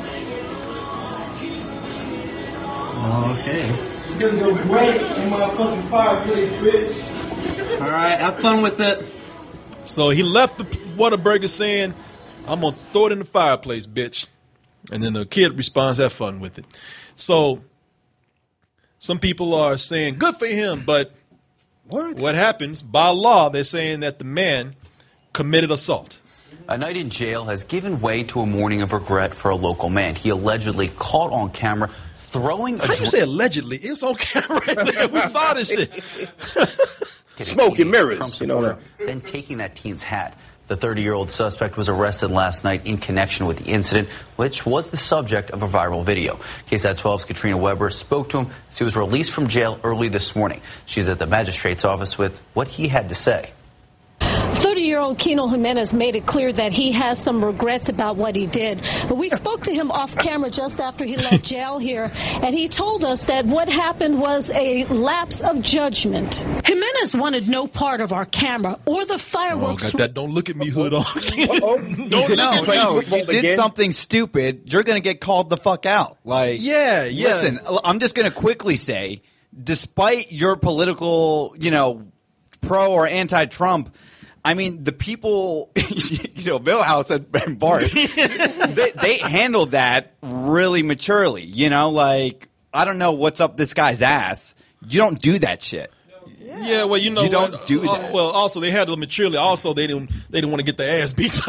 Okay. It's gonna go great in my fucking fireplace, bitch. All right, have fun with it. So he left the Whataburger saying, I'm going to throw it in the fireplace, bitch. And then the kid responds, have fun with it. So some people are saying, good for him, but what happens? By law, they're saying that the man committed assault. A night in jail has given way to a morning of regret for a local man. He allegedly caught on camera throwing How you say allegedly? It's on camera right there. We saw this shit. Smoke and mirrors. Trump supporter, then taking that teen's hat. The 30-year-old suspect was arrested last night in connection with the incident, which was the subject of a viral video. KSAT 12's Katrina Weber spoke to him as he was released from jail early this morning. She's at the magistrate's office with what he had to say. 30-year-old 16-year-old Kino Jimenez made it clear that he has some regrets about what he did. But we spoke to him off camera just after he left jail here, and he told us that what happened was a lapse of judgment. Jimenez wanted no part of our camera or the fireworks. Got that don't look at me hood on. No, you did something stupid, you're going to get called the fuck out. Like, yeah. Listen, I'm just going to quickly say, despite your political, pro or anti-Trump, I mean, the people, Millhouse and Bart, they handled that really maturely. I don't know what's up this guy's ass. You don't do that shit. Yeah, well, you don't do that. Well, also they handled it maturely. Also, they didn't want to get their ass beat.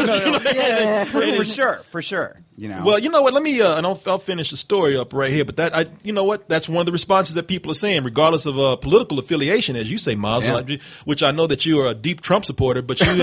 For sure. Well, you know what? Let me and I'll finish the story up right here. But you know what? That's one of the responses that people are saying, regardless of political affiliation, as you say, Miles. Yeah. Which I know that you are a deep Trump supporter, but you're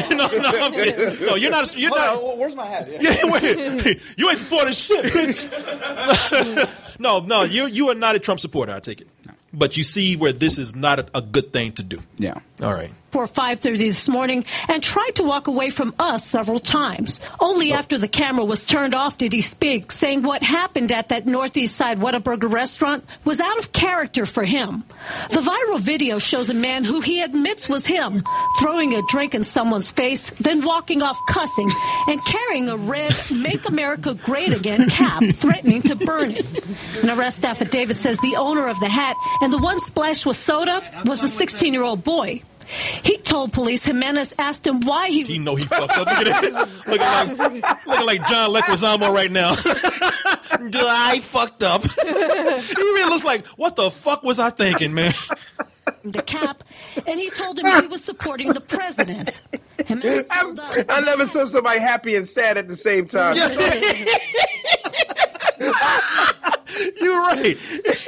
not. Where's my hat? Wait, you ain't supporting shit, bitch. No, you are not a Trump supporter. I take it. No. But you see where this is not a good thing to do. Yeah. All right. For 5:30 this morning and tried to walk away from us several times. Only after the camera was turned off did he speak, saying what happened at that Northeast Side Whataburger restaurant was out of character for him. The viral video shows a man who he admits was him throwing a drink in someone's face, then walking off cussing and carrying a red Make America Great Again cap, threatening to burn it. An arrest affidavit says the owner of the hat and the one splashed with soda was a 16-year-old boy. He told police Jimenez asked him why he... He know he fucked up. Look at that. Looking like John Leguizamo right now. I fucked up. He really looks like, what the fuck was I thinking, man? The cap, and he told him he was supporting the president. Jimenez told us... I never saw somebody happy and sad at the same time. Yeah. You're right.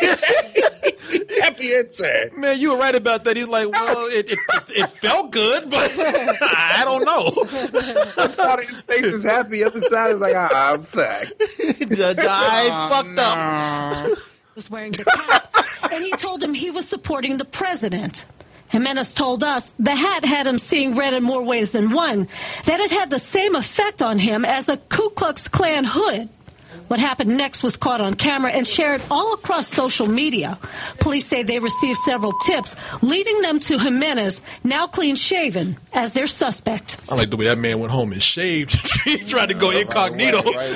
Happy and sad. Man, you were right about that. He's like, well, it felt good, but I don't know. One side of his face is happy, the other side is like, I'm fucked. I fucked up. Was wearing the cap, and he told him he was supporting the president. Jimenez told us the hat had him seeing red in more ways than one, that it had the same effect on him as a Ku Klux Klan hood. What happened next was caught on camera and shared all across social media. Police say they received several tips, leading them to Jimenez, now clean-shaven, as their suspect. I like the way that man went home and shaved. He tried to go incognito. Right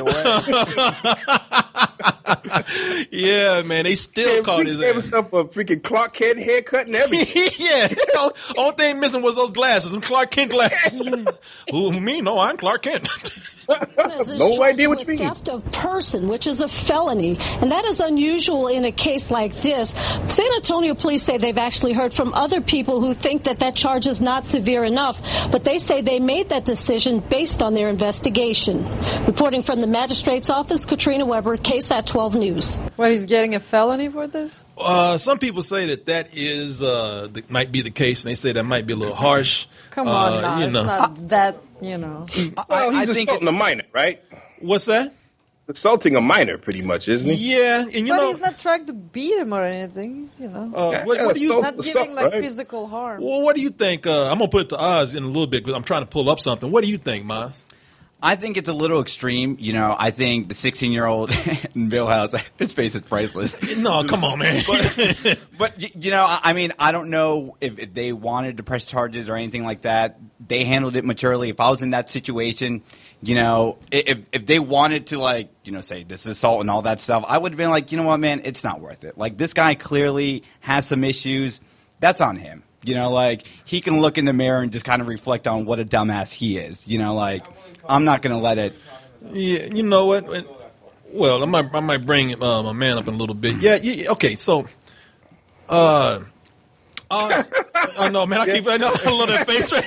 away. Yeah, man, they still caught his ass. He gave himself a freaking Clark Kent haircut and everything. Yeah. Only thing missing was those glasses, them Clark Kent glasses. Who, me? No, I'm Clark Kent. No idea what you mean. Theft of person, which is a felony, and that is unusual in a case like this. San Antonio police say they've actually heard from other people who think that charge is not severe enough, but they say they made that decision based on their investigation. Reporting from the magistrate's office, Katrina Weber, KSAT 12 News. What, he's getting a felony for this? Some people say that is might be the case, and they say that might be a little harsh. Come on, now. It's not that, Well, he's assaulting a minor, right? What's that? Assaulting a minor, pretty much, isn't he? Yeah, and but he's not trying to beat him or anything, what do you not giving physical harm? Well, what do you think? I'm gonna put it to Oz in a little bit because I'm trying to pull up something. What do you think, Miles? I think it's a little extreme. I think the 16-year-old in Millhouse, his face is priceless. No, come on, man. But I mean, I don't know if they wanted to press charges or anything like that. They handled it maturely. If I was in that situation, if they wanted to, say this is assault and all that stuff, I would have been like, you know what, man, it's not worth it. Like, this guy clearly has some issues. That's on him. He can look in the mirror and just kind of reflect on what a dumbass he is. I'm not going to let it. Yeah, you know what? Well, I might bring my man up in a little bit. Yeah. Okay, so, oh no, man, I know a little face right.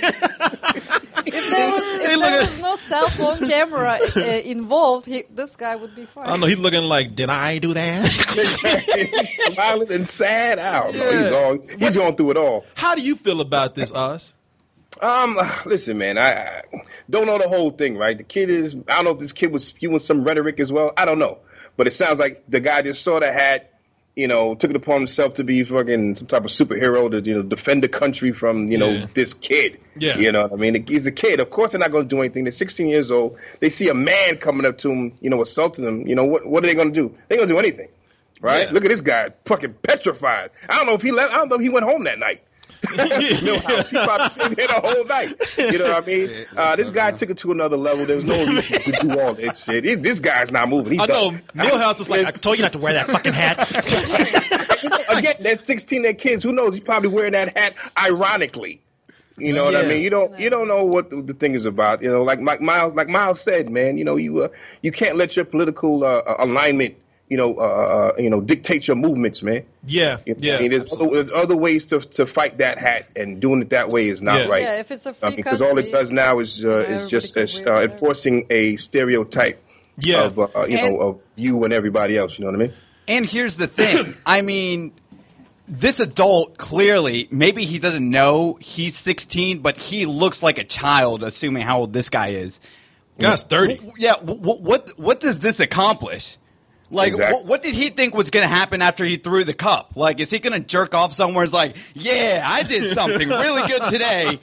If there was no cell phone camera involved, this guy would be fine. I know he's looking like, did I do that? Smiling and sad. I don't know. He's going through it all. How do you feel about this, Oz? Listen, man, I don't know the whole thing, right? The kid I don't know if this kid was spewing some rhetoric as well. I don't know. But it sounds like the guy just saw the hat, took it upon himself to be fucking some type of superhero to, defend the country from, this kid. Yeah. You know what I mean? He's a kid. Of course they're not going to do anything. They're 16 years old. They see a man coming up to him, assaulting him. What are they going to do? They ain't going to do anything. Right? Yeah. Look at this guy, fucking petrified. I don't know if he went home that night. Millhouse. He probably stayed there the whole night. You know what I mean? This guy took it to another level. There's no reason to do all this shit. This guy's not moving. I know. Millhouse is like, I told you not to wear that fucking hat. Again, they're 16, they're kids. Who knows? He's probably wearing that hat ironically. You know what I mean? You don't know what the thing is about. Like Miles said, man. You can't let your political alignment dictate your movements, man. Yeah, I mean, there's other ways to fight that hat, and doing it that way is not right. Yeah, if it's a free country, because all it does now is just enforcing a stereotype of you and everybody else. You know what I mean? And here's the thing. I mean, this adult clearly, maybe he doesn't know he's 16, but he looks like a child, assuming how old this guy is. Guy's 30. Yeah. What does this accomplish? Like, exactly. What did he think was going to happen after he threw the cup? Like, is he going to jerk off somewhere? It's like, yeah, I did something really good today.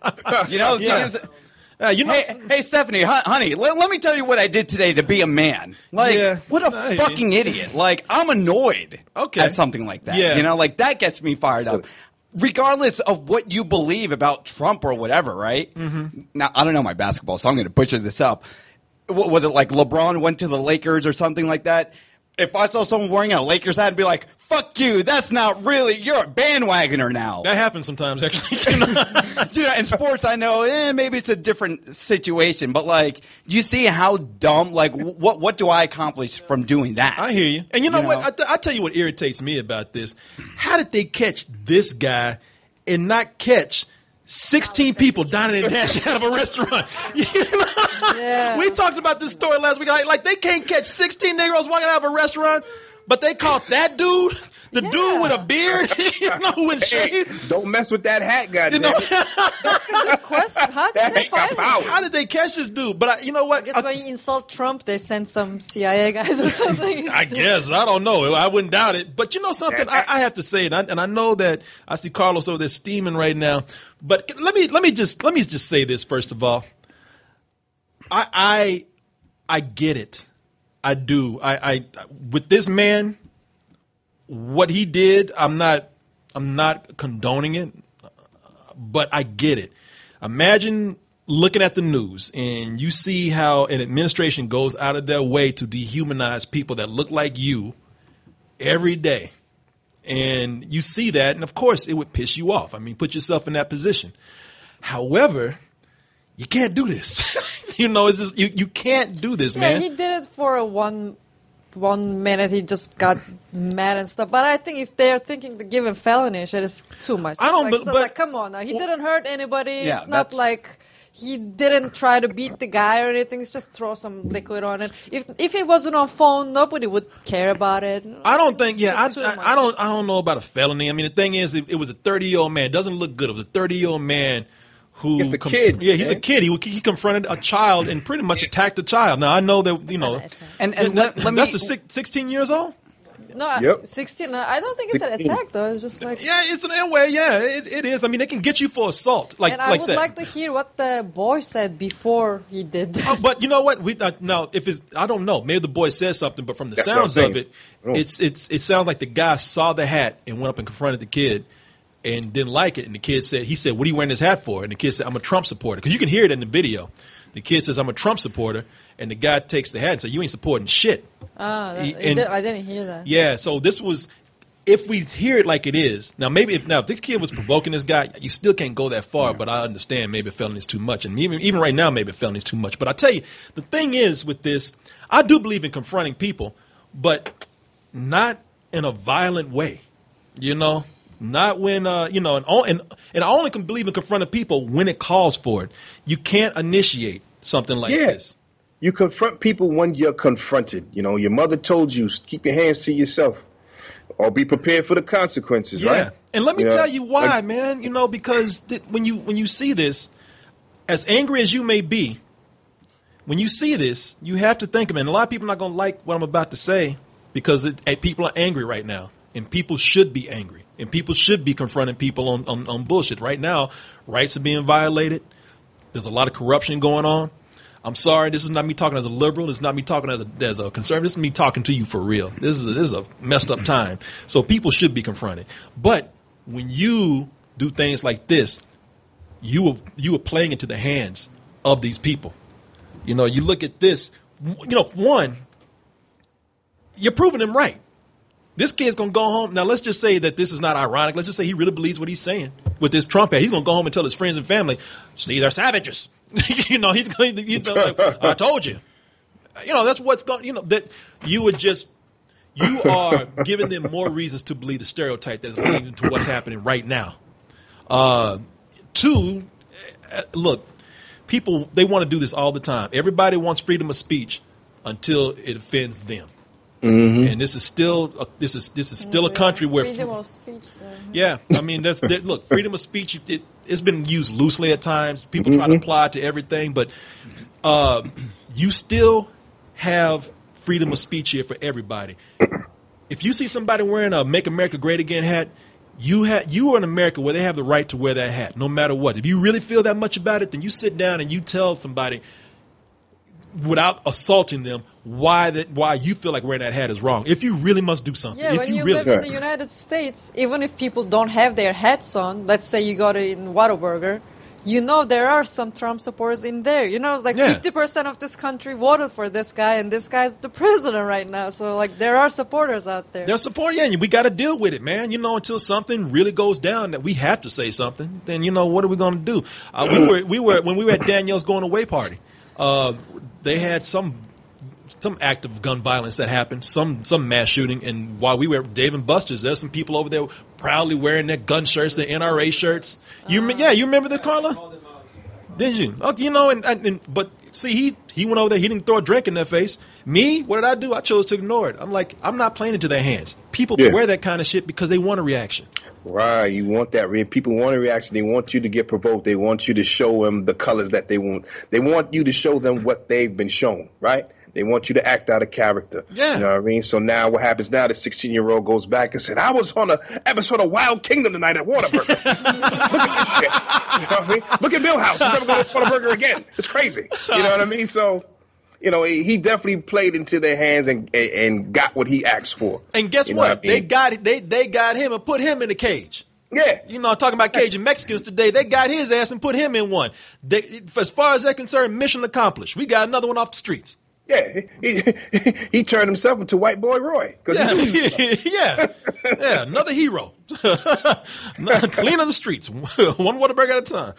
Hey, Stephanie, honey, let me tell you what I did today to be a man. Like, what a fucking idiot. Like, I'm annoyed at something like that. Yeah. Like, that gets me fired up. Regardless of what you believe about Trump or whatever, right? Mm-hmm. Now, I don't know my basketball, so I'm going to butcher this up. Was it like LeBron went to the Lakers or something like that? If I saw someone wearing a Lakers hat, I'd be like, fuck you, that's not really, you're a bandwagoner now. That happens sometimes, actually. In sports, I know, maybe it's a different situation, but like, do you see how dumb, like, what do I accomplish from doing that? I hear you. And you know what? I tell you what irritates me about this. How did they catch this guy and not catch 16 people dining and dashing out of a restaurant? Yeah. We talked about this story last week. Like they can't catch 16 Negroes walking out of a restaurant, but they caught that dude, dude with a beard, who in shade. Don't mess with that hat, goddamn. That's a good question. How did they find him? How did they catch this dude? But you know what? I guess when you insult Trump, they send some CIA guys or something. I guess. I don't know. I wouldn't doubt it. But you know something? I have to say it, and I know that I see Carlos over there steaming right now. But let me just say this first of all. I get it. I do. I with this man, what he did, I'm not condoning it, but I get it. Imagine looking at the news and you see how an administration goes out of their way to dehumanize people that look like you every day. And you see that, and of course it would piss you off. I mean, put yourself in that position. However, you can't do this. It's just, you can't do this, man. Yeah, he did it for one minute. He just got mad and stuff. But I think if they're thinking to give him felony, it is too much. I don't. But come on, now he didn't hurt anybody. Yeah, it's not like he didn't try to beat the guy or anything. It's just throw some liquid on it. If it wasn't on phone, nobody would care about it. I don't think. Yeah, I don't know about a felony. I mean, the thing is, it was a 30-year-old man. It doesn't look good. It was a 30-year-old man. He's a kid. Yeah, he's a kid. He confronted a child and pretty much attacked a child. Now I know that that's a 16 years old. No, 16. I don't think it's an attack though. It's just like it's an way. Yeah, it is. I mean, they can get you for assault. And I would like to hear what the boy said before he did that. But you know what? Now if it's I don't know. Maybe the boy says something, but from the sounds of it, it sounds like the guy saw the hat and went up and confronted the kid. And didn't like it, and the kid said, "What are you wearing this hat for?" And the kid said, "I'm a Trump supporter." Because you can hear it in the video. The kid says, "I'm a Trump supporter," and the guy takes the hat and says, "You ain't supporting shit." I didn't hear that. Yeah, so this was, if we hear it like it is, now maybe if this kid was provoking this guy, you still can't go that far. But I understand maybe a felony is too much, and even right now maybe a felony is too much. But I tell you, the thing is with this, I do believe in confronting people, but not in a violent way. Not when, and I only can believe in confronting people when it calls for it. You can't initiate something like this. You confront people when you're confronted. Your mother told you, keep your hands to yourself or be prepared for the consequences, right? And let me tell you why, man. Because when you see this, as angry as you may be, when you see this, you have to think, man, a lot of people are not going to like what I'm about to say because people are angry right now. and people should be angry, and people should be confronting people on bullshit. Right now, rights are being violated. There's a lot of corruption going on. I'm sorry, this is not me talking as a liberal. This is not me talking as a conservative. This is me talking to you for real. This is a messed up time. So people should be confronted. But when you do things like this, you are playing into the hands of these people. You know, you look at this. You know, one, you're proving them right. This kid's going to go home. Now, let's just say that this is not ironic. Let's just say he really believes what he's saying with this Trump ad. He's going to go home and tell his friends and family, see, they're savages. You know, he's going to, like, I told you. You know, that's what's going, you know, that you are giving them more reasons to believe the stereotype that's leading to what's happening right now. Two, look, people, they want to do this all the time. Everybody wants freedom of speech until it offends them. Mm-hmm. And this is still a country where freedom of speech. Yeah, I mean, look, freedom of speech. It's been used loosely at times. People try to apply it to everything, but you still have freedom of speech here for everybody. If you see somebody wearing a "Make America Great Again" hat, you are in America where they have the right to wear that hat, no matter what. If you really feel that much about it, then you sit down and you tell somebody without assaulting them why you feel like wearing that hat is wrong. If you really must do something. Yeah, when you live in the United States, even if people don't have their hats on, let's say you got it in Whataburger, you know there are some Trump supporters in there. You know, it's like 50% of this country voted for this guy, and this guy's the president right now. So, like, there are supporters out there. There's support, yeah, and we got to deal with it, man. You know, until something really goes down that we have to say something, then, you know, what are we going to do? We were when we were at Danielle's going away party, they had some act of gun violence that happened, some mass shooting, and while we were at Dave and Buster's, there's some people over there proudly wearing their gun shirts, their NRA shirts. You remember that, Carla? Did you? Oh, you know, but see, he went over there, he didn't throw a drink in their face. Me, what did I do? I chose to ignore it. I'm like, I'm not playing into their hands. People wear that kind of shit because they want a reaction. Right, you want that. People want a reaction. They want you to get provoked. They want you to show them the colors that they want. They want you to show them what they've been shown, right? They want you to act out of character. Yeah. You know what I mean? So now what happens now, the 16-year-old goes back and said, I was on an episode of Wild Kingdom tonight at Whataburger. Look at this shit. You know what I mean? Look at Millhouse. He's never going to Whataburger again. It's crazy. You know what I mean? So, you know, he definitely played into their hands and got what he asked for. And guess what? They got it. They got him and put him in the cage. Yeah. You know, talking about caging Mexicans today, they got his ass and put him in one. As far as they're concerned, mission accomplished. We got another one off the streets. Yeah, he turned himself into White Boy Roy. Yeah, another hero. Cleaning the streets, one Whataburger at a time.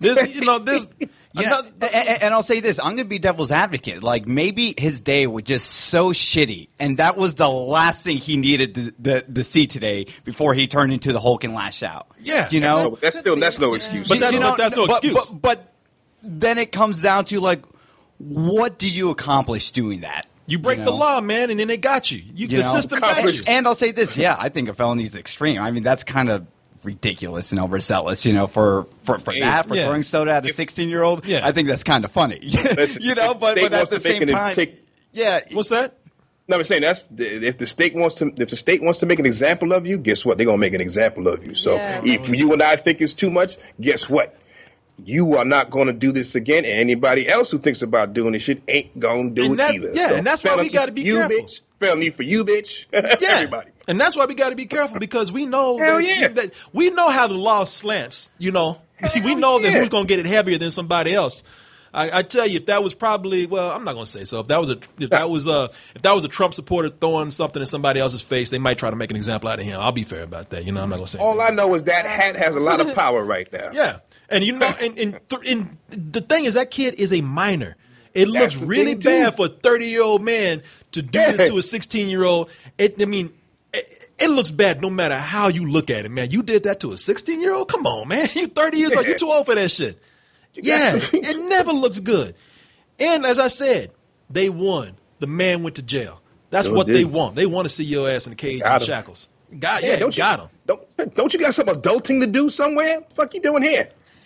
And I'll say this: I'm going to be devil's advocate. Like, maybe his day was just so shitty, and that was the last thing he needed to see today before he turned into the Hulk and lash out. Yeah, you know, that's no excuse. But that's no excuse. But then it comes down to, like, what do you accomplish doing that? You break the law, man, and then they got you. The system got you. And I'll say this, I think a felony is extreme. I mean, that's kind of ridiculous and overzealous, you know, for throwing soda at a 16-year-old. Yeah. I think that's kind of funny. You know, but at the same time, what's that? No, I'm saying if the state wants to make an example of you, guess what? They're gonna make an example of you. So if you and I think it's too much, guess what? You are not going to do this again, and anybody else who thinks about doing this shit ain't going to do it either. Yeah, so and that's why we got to be careful. Bitch, felony for you, bitch. Everybody. And that's why we got to be careful, because we know that we know how the law slants. You know, we know that who's going to get it heavier than somebody else. I tell you, if that was probably, well, I'm not going to say so. If that was a Trump supporter throwing something in somebody else's face, they might try to make an example out of him. I'll be fair about that. You know, I'm not going to say. All I know is that hat has a lot of power right now. Yeah. And you know, and the thing is, that kid is a minor. It looks really bad for a 30-year-old man to do this to a 16-year-old. It looks bad no matter how you look at it, man. You did that to a 16-year-old? Come on, man. You 30 years old. You're too old for that shit. It never looks good. And as I said, they won. The man went to jail. That's what they want. They want to see your ass in the cage and shackles. Got him. Don't you got some adulting to do somewhere? What the fuck you doing here?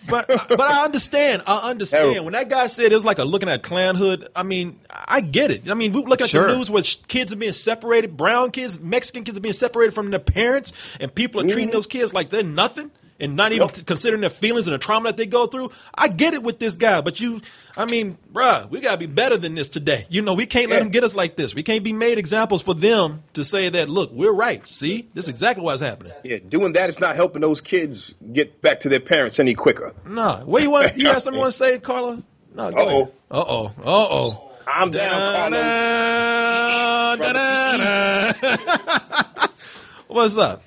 But I understand. Terrible. When that guy said it was like looking at Klan hood, I mean, I get it. I mean, we look at the news where kids are being separated, brown kids, Mexican kids are being separated from their parents, and people are treating those kids like they're nothing and not even considering their feelings and the trauma that they go through. I get it with this guy, but bruh, we got to be better than this today. We can't let them get us like this. We can't be made examples for them to say that, look, we're right. See, this is exactly what's happening. Yeah, doing that is not helping those kids get back to their parents any quicker. No. What you have something you want to say, Carla? No, go ahead. Uh-oh. I'm down, Carla. What's up?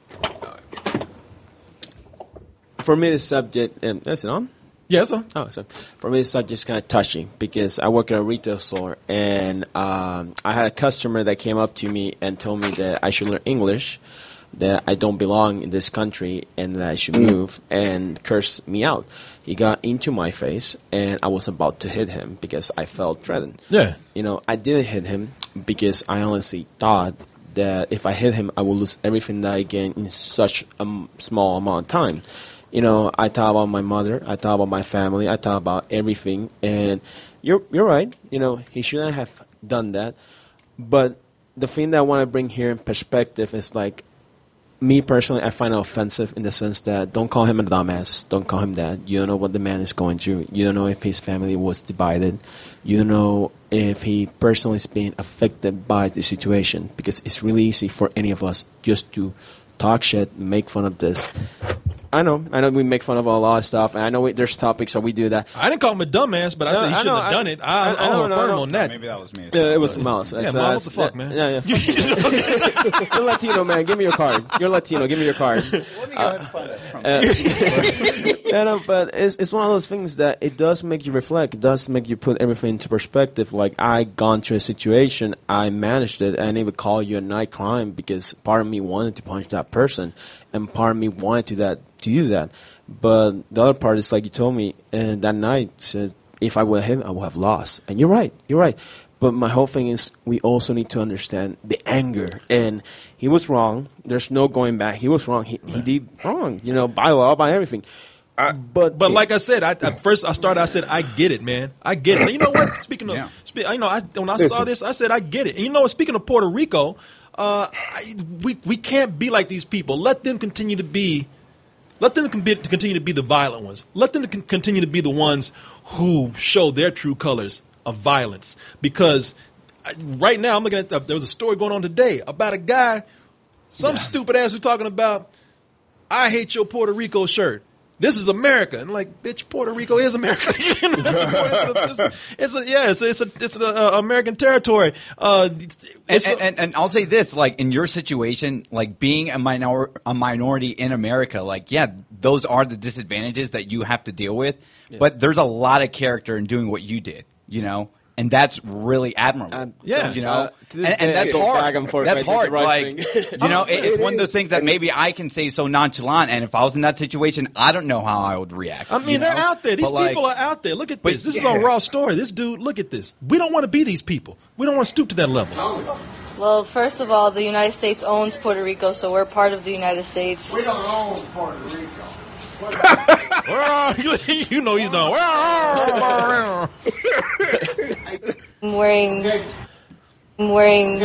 For me, the subject, is it on? Yeah, so. Oh, so for me, the subject's kind of touchy because I work at a retail store, and I had a customer that came up to me and told me that I should learn English, that I don't belong in this country, and that I should move, and cursed me out. He got into my face, and I was about to hit him because I felt threatened. Yeah. I didn't hit him because I honestly thought that if I hit him, I would lose everything that I gained in such a small amount of time. I thought about my mother. I thought about my family. I thought about everything. And you're right. He shouldn't have done that. But the thing that I want to bring here in perspective is like, me personally, I find it offensive in the sense that don't call him a dumbass. Don't call him that. You don't know what the man is going through. You don't know if his family was divided. You don't know if he personally is being affected by the situation. Because it's really easy for any of us just to talk shit, make fun of this. I know we make fun of a lot of stuff, and I know there's topics that we do that. I didn't call him a dumbass, but I said he shouldn't have done it. I'll affirm on that. Maybe that was me. It was Miles. Yeah, Miles, what the fuck, man? Yeah. You're Latino, man. Give me your card. You're Latino. Give me your card. Let me go ahead and find that. But it's one of those things that it does make you reflect. It does make you put everything into perspective. Like, I gone through a situation, I managed it, and they would call you a night crime because part of me wanted to punch that person, and part of me wanted to do that. But the other part is like you told me, and that night said, if I would have hit him, I would have lost. And you're right. But my whole thing is we also need to understand the anger. And he was wrong. There's no going back. He was wrong. He did wrong, by law, by everything. But like I said, at first I said, I get it, man. I get it. And you know what? Speaking of, when I saw this, I said, I get it. And speaking of Puerto Rico, we can't be like these people. Let them continue to be the violent ones. Let them continue to be the ones who show their true colors of violence. Because right now I'm looking at there was a story going on today about a guy, stupid ass who's talking about, I hate your Puerto Rico shirt. This is America. And like, bitch, Puerto Rico is America. It's an American territory. And I'll say this, like, in your situation, like, being a minority in America, like, yeah, those are the disadvantages that you have to deal with. Yeah. But there's a lot of character in doing what you did, and that's really admirable. And that's hard. That's hard. Like, it's one of those things that maybe I can say so nonchalant, and if I was in that situation, I don't know how I would react. I mean, they're out there. These people are out there. Look at this. This is on Raw Story. This dude, look at this. We don't want to be these people. We don't want to stoop to that level. Well, first of all, the United States owns Puerto Rico, so we're part of the United States. We don't own Puerto Rico. Where are you? You know he's not. Where are you? I'm wearing.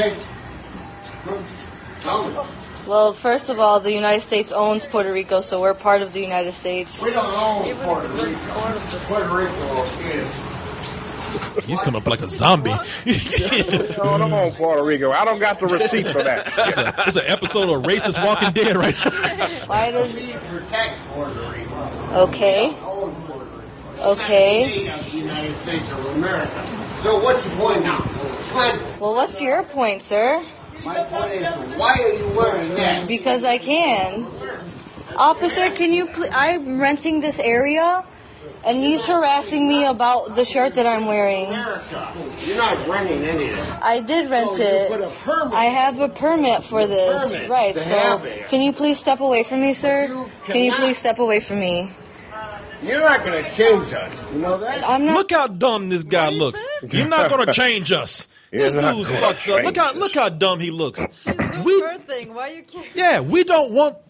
Well, first of all, the United States owns Puerto Rico, so we're part of the United States. We don't own Puerto Rico. Puerto Rico is. You come up like a zombie. No, I'm on Puerto Rico. I don't got the receipt for that. It's an episode of Racist Walking Dead right now. Why does he protect Puerto Rico? Okay. Okay. Of the United States of America. So what's your point now? Well, what's your point, sir? My point is, why are you wearing that? Because I can. Officer, can you please? I'm renting this area. And he's harassing me about the shirt that I'm wearing. You're not renting any of it. I did rent it. You put a permit. I have a permit for this. Right, so can you please step away from me, sir? Can you please step away from me? You're not going to change us. You know that? I'm not. Look how dumb this guy looks. You're not going to change us. This dude's fucked up. Look how dumb he looks. She's doing her thing. Why you can't? Yeah, we don't want.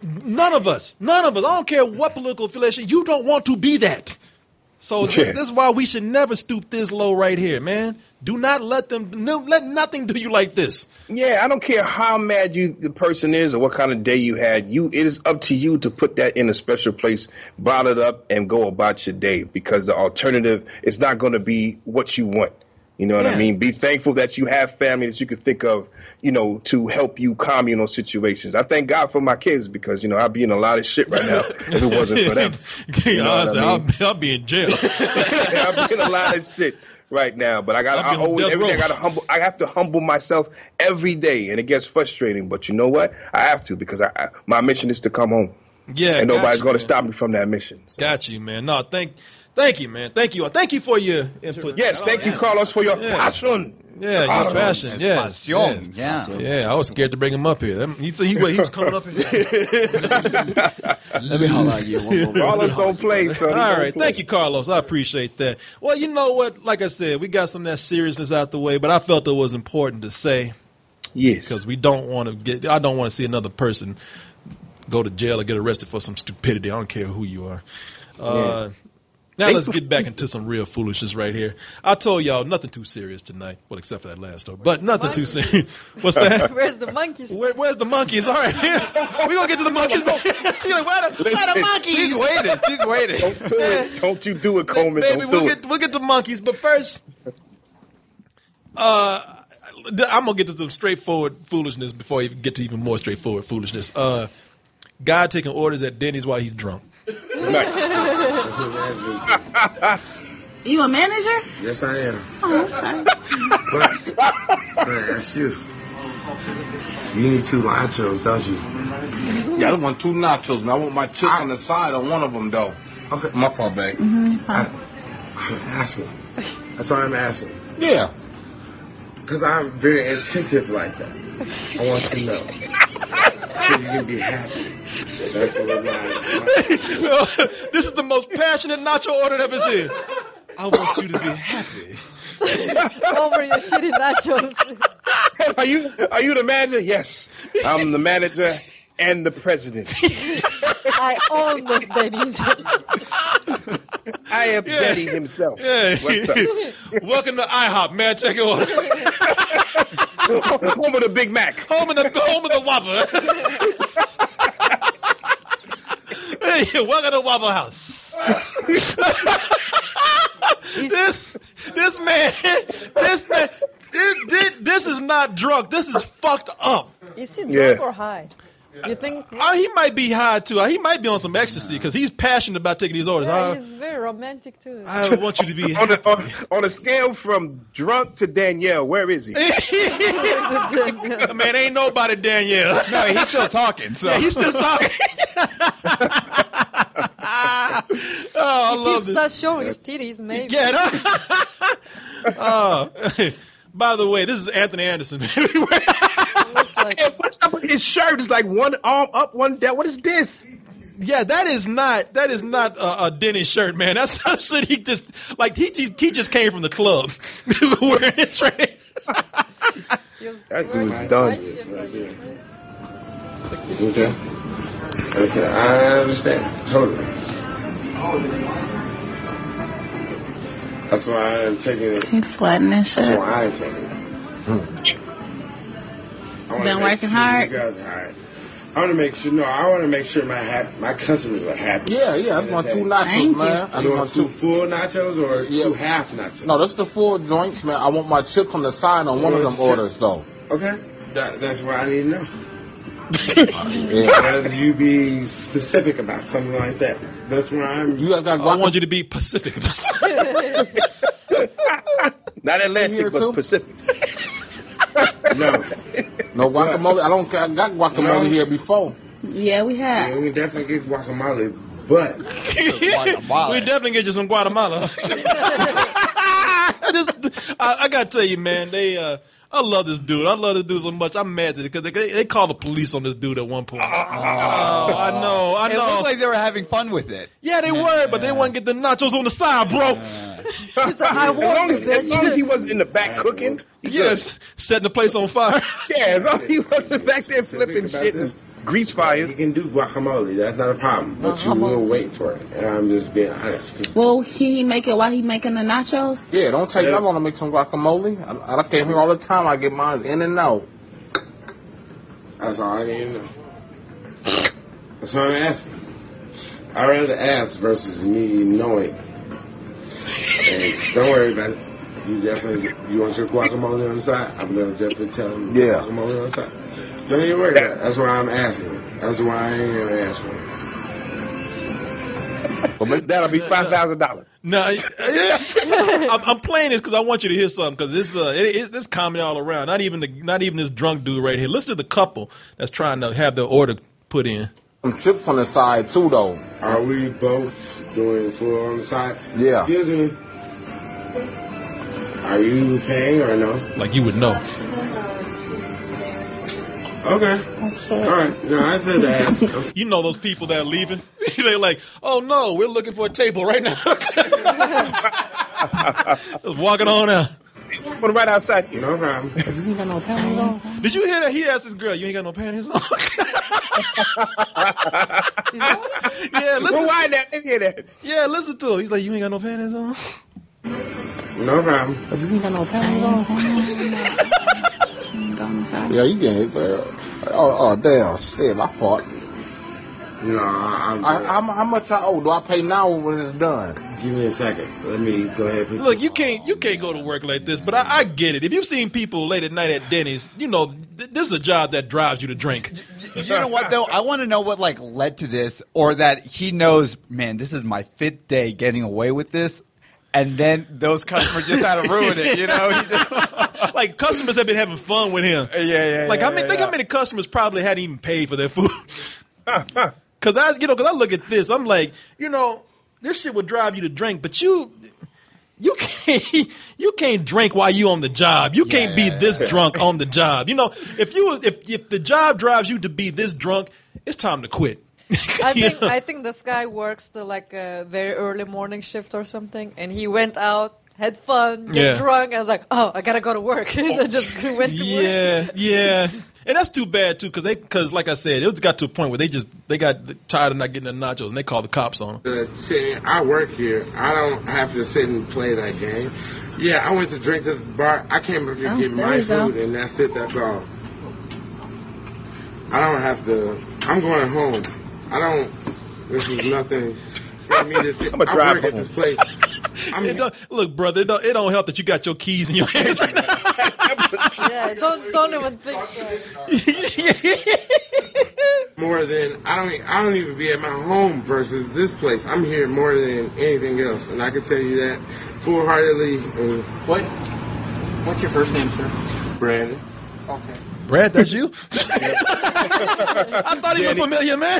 None of us. I don't care what political affiliation. You don't want to be that. So this is why we should never stoop this low right here, man. Do not let nothing do you like this. Yeah, I don't care how mad the person is or what kind of day you had. It is up to you to put that in a special place, bottle it up, and go about your day, because the alternative is not going to be what you want. You know what I mean? Be thankful that you have family that you can think of, to help you calm you in those situations. I thank God for my kids, because, I'd be in a lot of shit right now if it wasn't for them. I'll be in jail. I'll be in a lot of shit right now, but I have to humble myself every day, and it gets frustrating. But you know what? I have to, because my mission is to come home. Yeah, and nobody's going to stop me from that mission. So. Got you, man. No, thank you, man. Thank you. Thank you for your input. Yes, thank you, Carlos, for your passion. Yeah, your passion. Yes. Yeah. I was scared to bring him up here. He was coming up here. Let me holler at you. Carlos don't play, son. All right. Thank you, Carlos. I appreciate that. Well, you know what? Like I said, we got some of that seriousness out the way, but I felt it was important to say. Yes. Because I don't want to see another person go to jail or get arrested for some stupidity. I don't care who you are. Now let's get back into some real foolishness right here. I told y'all nothing too serious tonight. Well, except for that last story. But nothing too serious. What's that? Where's the monkeys? Where's the monkeys? All right. We're going to get to the monkeys. You're like, where the monkeys? She's waiting. Don't you do it, Coleman. Baby, we'll get to monkeys. But first, I'm going to get to some straightforward foolishness before I even get to even more straightforward foolishness. Guy taking orders at Denny's while he's drunk. Nice. You a manager? Yes, I am. Oh, okay. But that's you. You need 2 nachos, don't you? Yeah, I want 2 nachos, man. I want my chip on the side on one of them, though. Okay. My fault, babe. I'm asking. That's why I'm asking. Yeah. Because I'm very attentive like that. I want to know. So you can be happy. That's what This is the most passionate nacho order I've ever seen. I want you to be happy. Over your shitty nachos. Are you the manager? Yes. I'm the manager and the president. I own this Denny's. I am Denny himself. Yeah. What's up? Welcome to IHOP, man. Take it order. Home of the Big Mac. Home of the Whopper. Hey, welcome to Waffle House. This man, this is not drunk. This is fucked up. Is he drunk or high? You think? He might be high too. He might be on some ecstasy because he's passionate about taking these orders. Yeah, he's very romantic too. I want you to be on a scale from drunk to Danielle. Where is he? Man, ain't nobody Danielle. No, he's still talking. So yeah, he's still talking. I love if he starts showing his titties, maybe. Yeah. By the way, this is Anthony Anderson. What's up with his shirt? It's like one arm up, one down. What is this? Yeah, that is not a Denny shirt, man. That's some shit he just came from the club wearing this right. That dude's done. Okay. Listen, I understand totally. That's why I'm taking it. He's sweating and shit. That's why I'm taking it. Been working hard. You guys are hard. I want to make sure my customers are happy. Yeah. I want 2 nachos, man. You want 2 full nachos or 2 half nachos? No, that's the full joints, man. I want my chips on the side on one of them orders, though. Okay. That's what I need to know. Rather you be specific about something like that. That's where I'm. I want you to be Pacific about something. Not Atlantic, but Pacific. No guacamole. I got guacamole here before. Yeah, we have. Yeah, we definitely get guacamole, but we definitely get you some Guatemala. I gotta tell you, man, I love this dude. I love this dude so much. I'm mad because they called the police on this dude at one point. I know. It looked like they were having fun with it. Yeah, they were, but they wouldn't get the nachos on the side, bro. As long as he wasn't in the back cooking. Yes, setting the place on fire. Yeah, as long as he wasn't back there flipping shit. grease fires. You can do guacamole. That's not a problem. But you will wait for it. And I'm just being honest. Well, he make it while he making the nachos? Yeah, don't take that long to make some guacamole. I came here all the time. I get mine in and out. That's all I need to know. That's what I'm asking. I'd rather ask versus me knowing. And don't worry about it. You want your guacamole on the side? I'm going to definitely tell him guacamole on the side. Don't even worry about it. That's why I'm asking. That's why I ain't going to ask for it. Well, that'll be $5,000. No, I'm playing this because I want you to hear something. Because this comedy all around. Not even this drunk dude right here. Listen to the couple that's trying to have their order put in. Some chips on the side too, though. Are we both doing full on the side? Yeah. Excuse me. Are you paying or no? Like you would know. Okay. All right. No, I said to ask. You know those people that are leaving? They're like, oh no, we're looking for a table right now. Just walking on out. Put right outside here. No problem. You ain't got no panties on? Did you hear that? He asked his girl, you ain't got no panties on? Yeah, listen. Well, why that? Hear that? Yeah, listen to him. He's like, you ain't got no panties on? No problem. You ain't got no panties on? Yeah, you getting it, man. Oh, damn. Shit, my fault. No, I'm how much I owe? Do I pay now or when it's done? Give me a second. Let me go ahead and Look, you can't go to work like this, but I get it. If you've seen people late at night at Denny's, you know, this is a job that drives you to drink. You know what, though? I want to know what, like, led to this, or that he knows, man, this is my 5th day getting away with this, and then those customers just had to ruin it, you know? He just... Like, customers have been having fun with him. Yeah. Like, think how many customers probably hadn't even paid for their food. Because I look at this, I'm like, you know, this shit would drive you to drink, but you can't drink while you on the job. You can't be this drunk on the job. You know, if the job drives you to be this drunk, it's time to quit. I think this guy works a very early morning shift or something, and he went out, had fun, get drunk. I was like, oh, I gotta go to work. And I just went to work. Yeah. And that's too bad too, because like I said, it got to a point where they got tired of not getting the nachos, and they called the cops on them. I work here. I don't have to sit and play that game. Yeah, I went to drink at the bar. I came up here to get my food, and that's it. That's all. I don't have to. I'm going home. This is nothing for me to sit. I'm a I drive work at home. this place. Look, brother, it don't help that you got your keys in your hands right now. Yeah, don't even think. More than I don't even be at my home versus this place. I'm here more than anything else, and I can tell you that full-heartedly. What's your first name, sir? Brandon. Okay. Brad, that's you? I thought he was familiar, man.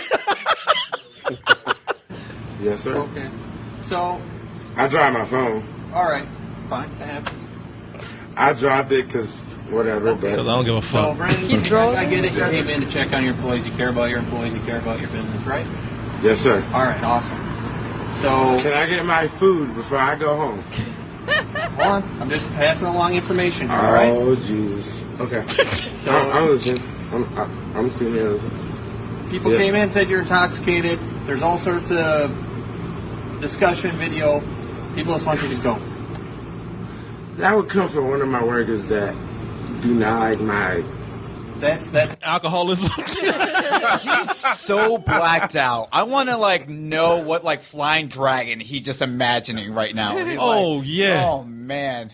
Yes, sir. Okay. So. I drive my phone. All right. Fine. That happens. I dropped it because whatever. Because I don't give a fuck. So, Brandon, I get it. You came in to check on your employees. You care about your employees. You care about your business, right? Yes, sir. All right. Awesome. So. Can I get my food before I go home? Hold on. I'm just passing along information here, all right? Oh, Jesus. Okay. I'm listening. I'm sitting here listening. People came in, said you're intoxicated. There's all sorts of discussion, video. People just want you to go. That would come from one of my workers that do not like my... That's alcoholism. He's so blacked out. I want to know what flying dragon he's just imagining right now. He's oh man.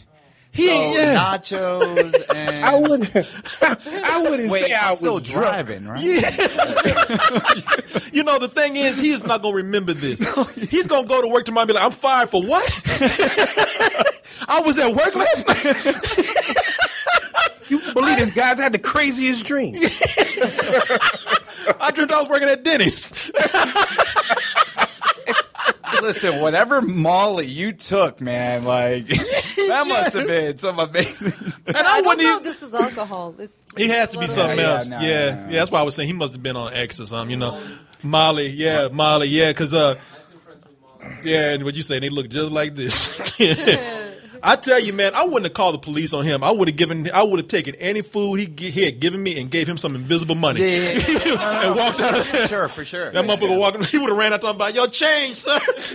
Nachos and I wouldn't wait, say I I'm was still drunk. driving, right? Yeah. You know, the thing is, he is not going to remember this. He's going to go to work tomorrow and be like, I'm fired for what? I was at work last night. You believe this guy's had the craziest dream. I dreamed I was working at Denny's. Listen, whatever Molly you took, man, that must have been some amazing. And I don't know if this is alcohol. He has to be something else. Yeah, that's why I was saying he must have been on X or something, you know. Molly, because, and what you say, they look just like this. I tell you, man, I wouldn't have called the police on him. I would have taken any food he had given me and gave him some invisible money. Yeah. And walked out of there. For sure. That motherfucker walking, he would have ran out talking about, your change, sir.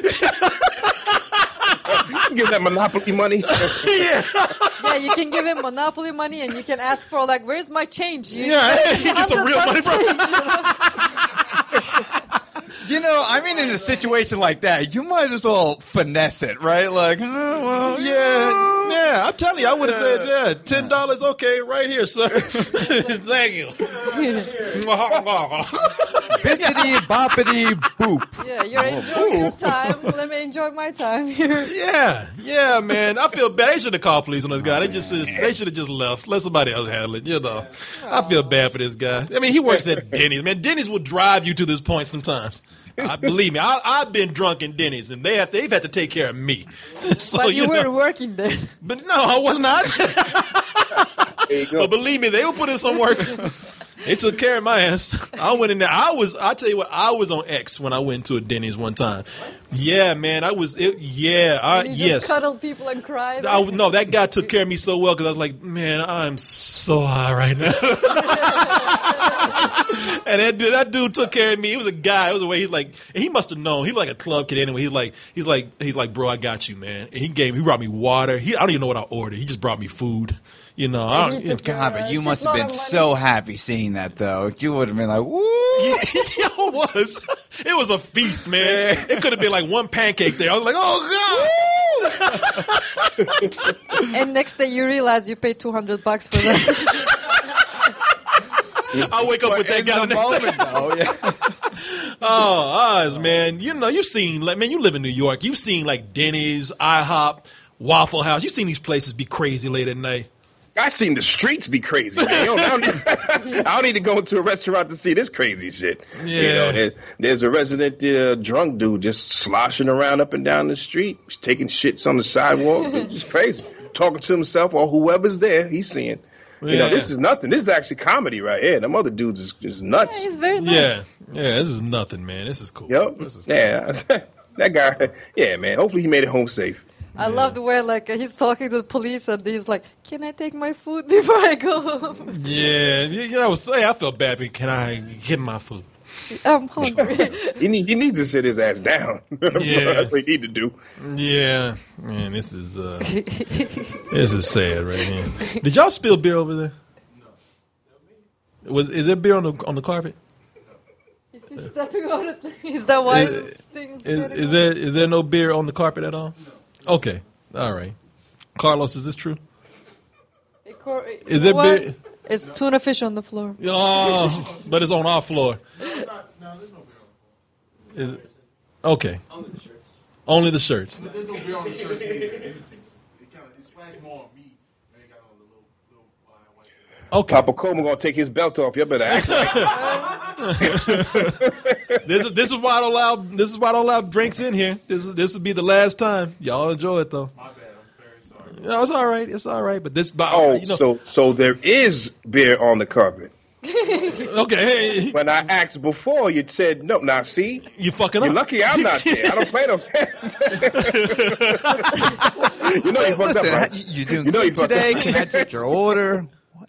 You can give that Monopoly money. Yeah, you can give him Monopoly money and you can ask for, like, where's my change? You get some real money from him. You know, I mean, in a situation like that, you might as well finesse it, right? Like, I'm telling you, I would have said, $10, okay, right here, sir. Thank you. Bippity boppity boop. Yeah, you're enjoying your time. Let me enjoy my time here. Yeah, man. I feel bad. They should have called police on this guy. They should have just left. Let somebody else handle it. You know, I feel bad for this guy. I mean, he works at Denny's. Man, Denny's will drive you to this point sometimes. Believe me, I've been drunk in Denny's, and they've had to take care of me. So, but you weren't working there. But no, I was not. But believe me, they will put in some work. They took care of my ass. I went in there. I tell you what, I was on X when I went to a Denny's one time. Yeah, man, Just cuddled people and cried. No, that guy took care of me so well because I was like, man, I'm so high right now. And that dude took care of me. He was a guy. It was a way he's like, and he must have known. He was like a club kid anyway. He's like, bro, I got you, man. And he brought me water. I don't even know what I ordered. He just brought me food. You know, God, but you must have been so happy seeing that, though. You would have been like, woo! It was a feast, man. It could have been like one pancake there. I was like, oh, God! And next day you realize you paid $200 for that. I wake up with that guy in the moment, though. Man. You know, you've seen, like, man, you live in New York. You've seen, like, Denny's, IHOP, Waffle House. You've seen these places be crazy late at night. I seen the streets be crazy, man. I don't need to go into a restaurant to see this crazy shit. Yeah. You know, there's a resident drunk dude just sloshing around up and down the street, taking shits on the sidewalk. It's just crazy. Talking to himself or whoever's there, he's seeing. You know, this is nothing. This is actually comedy right here. Them other dudes is nuts. Yeah, he's very nice. Yeah, this is nothing, man. This is cool. Yep. That guy, man. Hopefully he made it home safe. I love the way, like, he's talking to the police and he's like, can I take my food before I go home? Yeah, you know, I felt bad. But can I get my food? I'm hungry. He needs to sit his ass down. Yeah. That's what he need to do. Yeah. Man, this is sad right here. Did y'all spill beer over there? No. Is there beer on the carpet? Is he stepping on it? Is that why this thing is there no beer on the carpet at all? No. Okay. All right. Carlos, is this true? Is there beer? It's tuna fish on the floor. Oh, but it's on our floor. No, there's no beer. Okay. Only the shirts. Only the shirts. But there's no beer on the shirts. It splashed more on me. And it got on the little white. Okay. Papa Coleman gonna take his belt off. You better act like This is why I don't allow. This is why I don't allow drinks in here. This will be the last time. Y'all enjoy it though. My bad. I'm very sorry. No, it's all right. It's all right. But this. So there is beer on the carpet. Okay. When I asked before, you said no. Now see, you fucking up. You're lucky I'm not there. I don't play no. You know you fucked up, right? You doing good today? Can I take your order?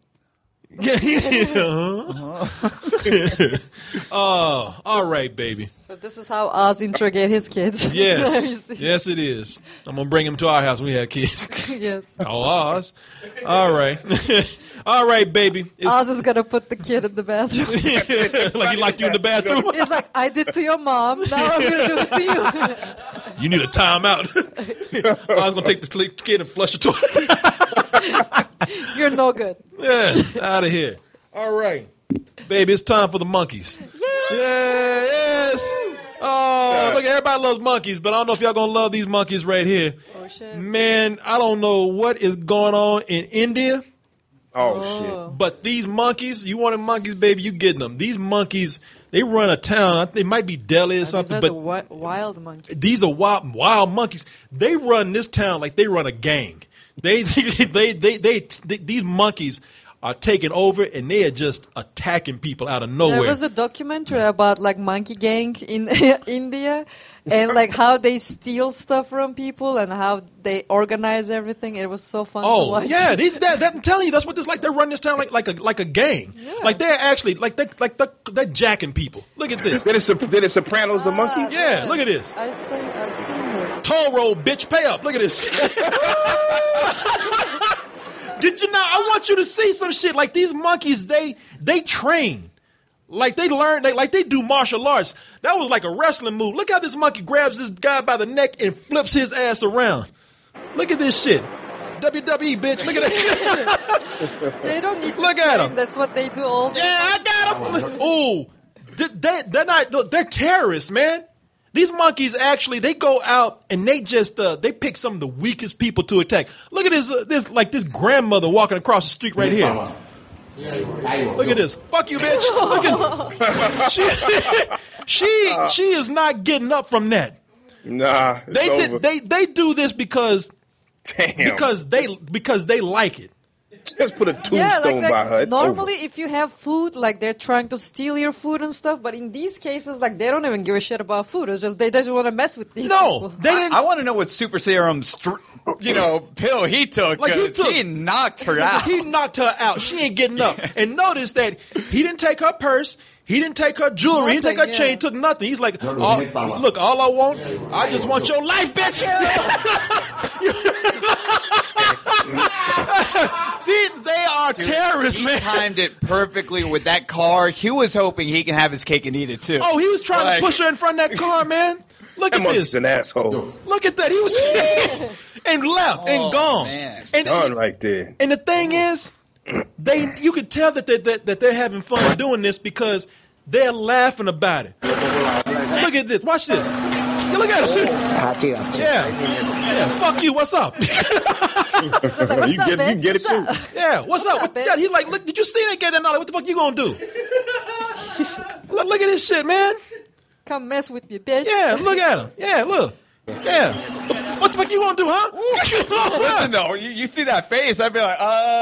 Oh, all right, baby. So this is how Oz interrogate his kids. Yes, yes, it is. I'm gonna bring him to our house when we have kids. Yes. Oh, Oz. All right, all right, baby. Oz is gonna put the kid in the bathroom. Like he locked you in the bathroom. He's like, I did to your mom. Now I'm gonna do it to you. You need a timeout. I was gonna take the kid and flush the toilet. You're no good. Yeah, out of here. All right, baby, it's time for the monkeys. Yes. Oh, look, everybody loves monkeys, but I don't know if y'all gonna love these monkeys right here. Oh shit. Man, I don't know what is going on in India. Oh shit. But these monkeys, you wanted monkeys, baby, you getting them. These monkeys, they run a town. They might be Delhi or something, These are but the wild monkeys. these are wild monkeys. They run this town like they run a gang. These monkeys are taking over, and they are just attacking people out of nowhere. There was a documentary about like monkey gang in India, and like how they steal stuff from people and how they organize everything. It was so fun to watch. Yeah, I'm telling you, that's what this like. They're running this town like a gang. Yeah. Like they're actually they're jacking people. Look at this. Did it Sopranos a monkey? Yeah, look at this. I've seen it. Toll road, bitch, pay up. Look at this. Did you not? I want you to see some shit. Like these monkeys, they train. Like they learn, they do martial arts. That was like a wrestling move. Look how this monkey grabs this guy by the neck and flips his ass around. Look at this shit. WWE, bitch. Look at that shit. They don't need to look at them. That's what they do all the time. I got them. Ooh, they're not. They're terrorists, man. These monkeys actually, they go out and they just they pick some of the weakest people to attack. Look at this grandmother walking across the street right here. Look at this. Fuck you, bitch. Look at she is not getting up from that. Nah, they do this because they like it. Just put a tombstone by her. Normally, if you have food, like they're trying to steal your food and stuff. But in these cases, like they don't even give a shit about food. It's just they just want to mess with these people. They didn't. I want to know what super serum, pill he took. Like he knocked her out. He knocked her out. She ain't getting up. And notice that he didn't take her purse. He didn't take her jewelry. He didn't take her chain. He took nothing. He's like, look, all I want, I just want your life, bitch. They are terrorists, man. He timed it perfectly with that car. He was hoping he can have his cake and eat it too. Oh, he was trying to push her in front of that car, man. Look at this. An asshole. Look at that. He was and left and gone. And done right there. And the thing is, you could tell that they're having fun doing this because they're laughing about it. Look at this. Watch this. Look at it. Yeah. Fuck you. What's up? You get it too. Yeah. What's up? Yeah, he's like, look, did you see that guy? What the fuck you gonna do? Look at this shit, man. Come mess with me, bitch. Yeah. Look at him. Yeah. Look. Yeah. What the fuck you gonna do, huh? Listen, though, you see that face, I'd be like,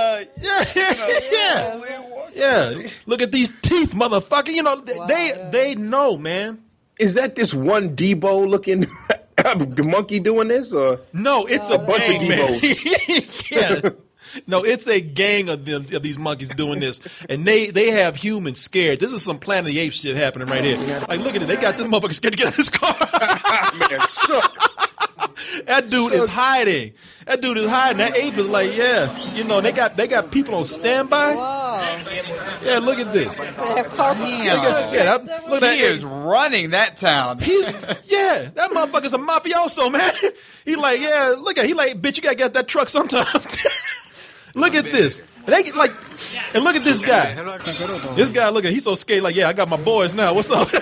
yeah. Look at these teeth, motherfucker. You know, they know, man. Is that this one Debo looking monkey doing this, or no? It's a bunch of Debos. Yeah. No, it's a gang of these monkeys doing this, and they have humans scared. This is some Planet of the Apes shit happening right here. Like, look at it. They got this motherfucker scared to get out of his car. Man, shook. That dude is hiding. That ape is like, they got people on standby. Wow. Yeah, look at this. They have carpet. Look at he is running that town. That motherfucker's a mafioso, man. He like, he like, bitch, you gotta get that truck sometime. Look at this. And look at this guy. This guy, look at, he's so scared. Like, I got my boys now. What's up?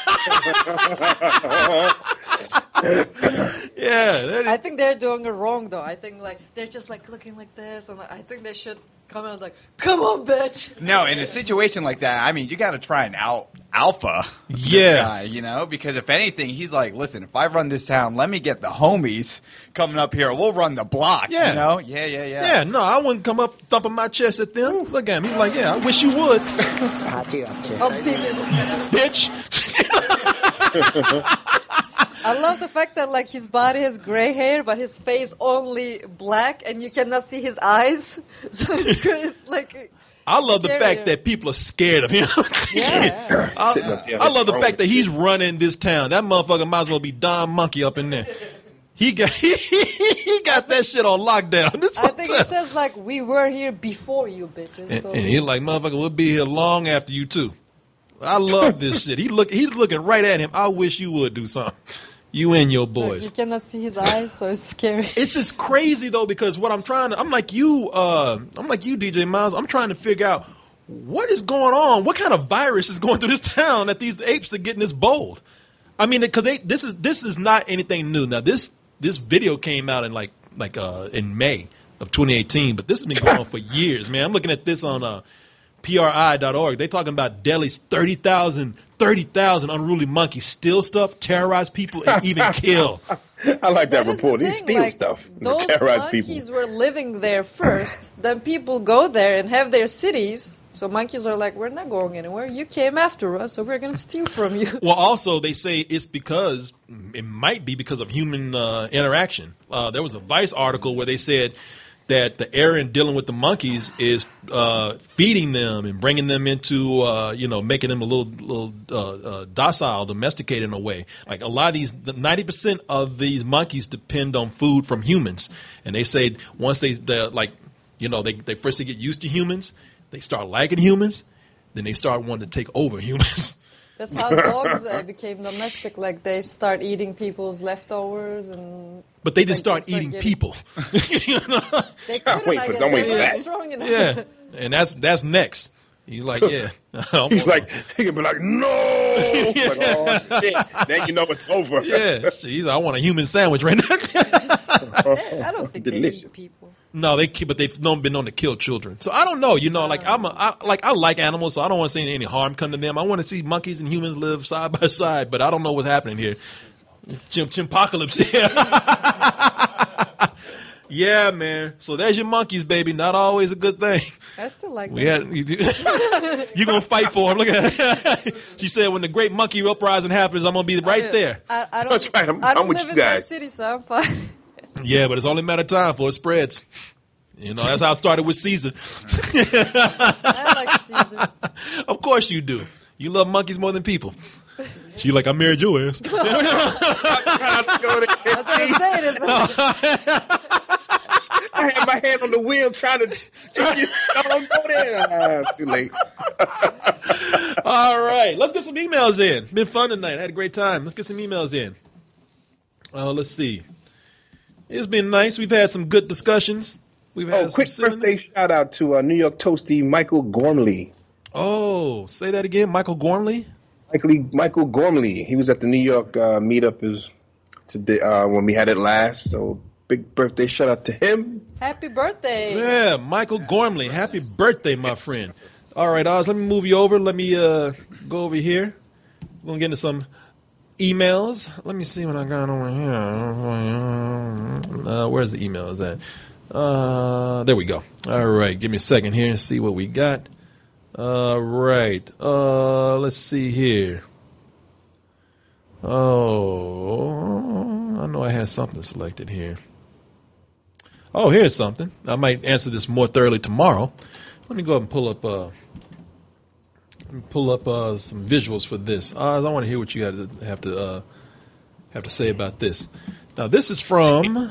I think they're doing it wrong, though. I think they're just looking like this, and I think they should come out like, "Come on, bitch." No, in a situation like that, I mean, you got to try an alpha. Yeah, guy, because if anything, he's like, "Listen, if I run this town, let me get the homies coming up here. We'll run the block." Yeah, Yeah. No, I wouldn't come up thumping my chest at them. Look at him. He's like, I wish you would. Bitch. I love the fact that his body has gray hair, but his face only black, and you cannot see his eyes. So it's like. I love the fact that people are scared of him. Yeah. I love the fact that he's running this town. That motherfucker might as well be Don Monkey up in there. He got that shit on lockdown. I think it says we were here before you, bitches. And he's like, motherfucker, we'll be here long after you too. I love this shit. He's looking right at him. I wish you would do something. You and your boys. You cannot see his eyes, so it's scary. It's just crazy though, because I'm like you, DJ Miles. I'm trying to figure out what is going on. What kind of virus is going through this town that these apes are getting this bold? I mean, because this is not anything new. Now this video came out in in May of 2018, but this has been going on for years, man. I'm looking at this on PRI.org. They're talking about Delhi's 30,000 unruly monkeys steal stuff, terrorize people, and even kill. I like that report. They steal stuff. Those Terrorize monkeys people. were living there first. Then people go there and have their cities. So monkeys are like, we're not going anywhere. You came after us, so we're going to steal from you. Well, also, they say it might be because of human interaction. There was a Vice article where they said that the error in dealing with the monkeys is feeding them and bringing them into, making them a little docile, domesticated in a way. Like a lot of 90% of these monkeys depend on food from humans. And they say once they first get used to humans, they start liking humans, then they start wanting to take over humans. That's how dogs became domestic. Like they start eating people's leftovers, but they didn't start eating people. They couldn't. Wait, but don't wait for that. Strong enough. Yeah, and that's next. He's like, yeah. He's like, he can be like, no. Like, oh shit. Then you know it's over. Yeah, he's like, I want a human sandwich right now. I don't think Delicious. they eat people. No, but they've been known to kill children. So I don't know. I like animals, so I don't want to see any harm come to them. I want to see monkeys and humans live side by side, but I don't know what's happening here. Chimpocalypse here. Yeah, man. So there's your monkeys, baby. Not always a good thing. I still like that. You're going to fight for him. Look at her. She said when the great monkey uprising happens, I'm going to be right there. I don't, That's right. I don't I'm with live you in guys. that city, so I'm fine. Yeah, but it's only a matter of time before it spreads. That's how it started with Caesar. I like Caesar. Of course you do. You love monkeys more than people. She like, I married your ass. I was going to say this. I had my hand on the wheel trying to don't go there. Too late. All right. Let's get some emails in. Been fun tonight. I had a great time. Let's get some emails in. Let's see. It's been nice. We've had some good discussions. We've had quick birthday shout out to New York toasty Michael Gormley. Oh, say that again. Michael Gormley? Michael Gormley. He was at the New York meetup today when we had it last. So big birthday shout out to him. Happy birthday. Yeah, Michael Gormley. Happy birthday, my friend. All right, Oz, let me move you over. Let me go over here. We're going to get into some emails. Let me see what I got over here. Where's the emails at? There we go. All right, give me a second here and see what we got. All right. Let's see here. Oh, I know I had something selected here. Oh, here's something. I might answer this more thoroughly tomorrow. Let me go ahead and pull up some visuals for this. I want to hear what you have to say about this. Now, this is from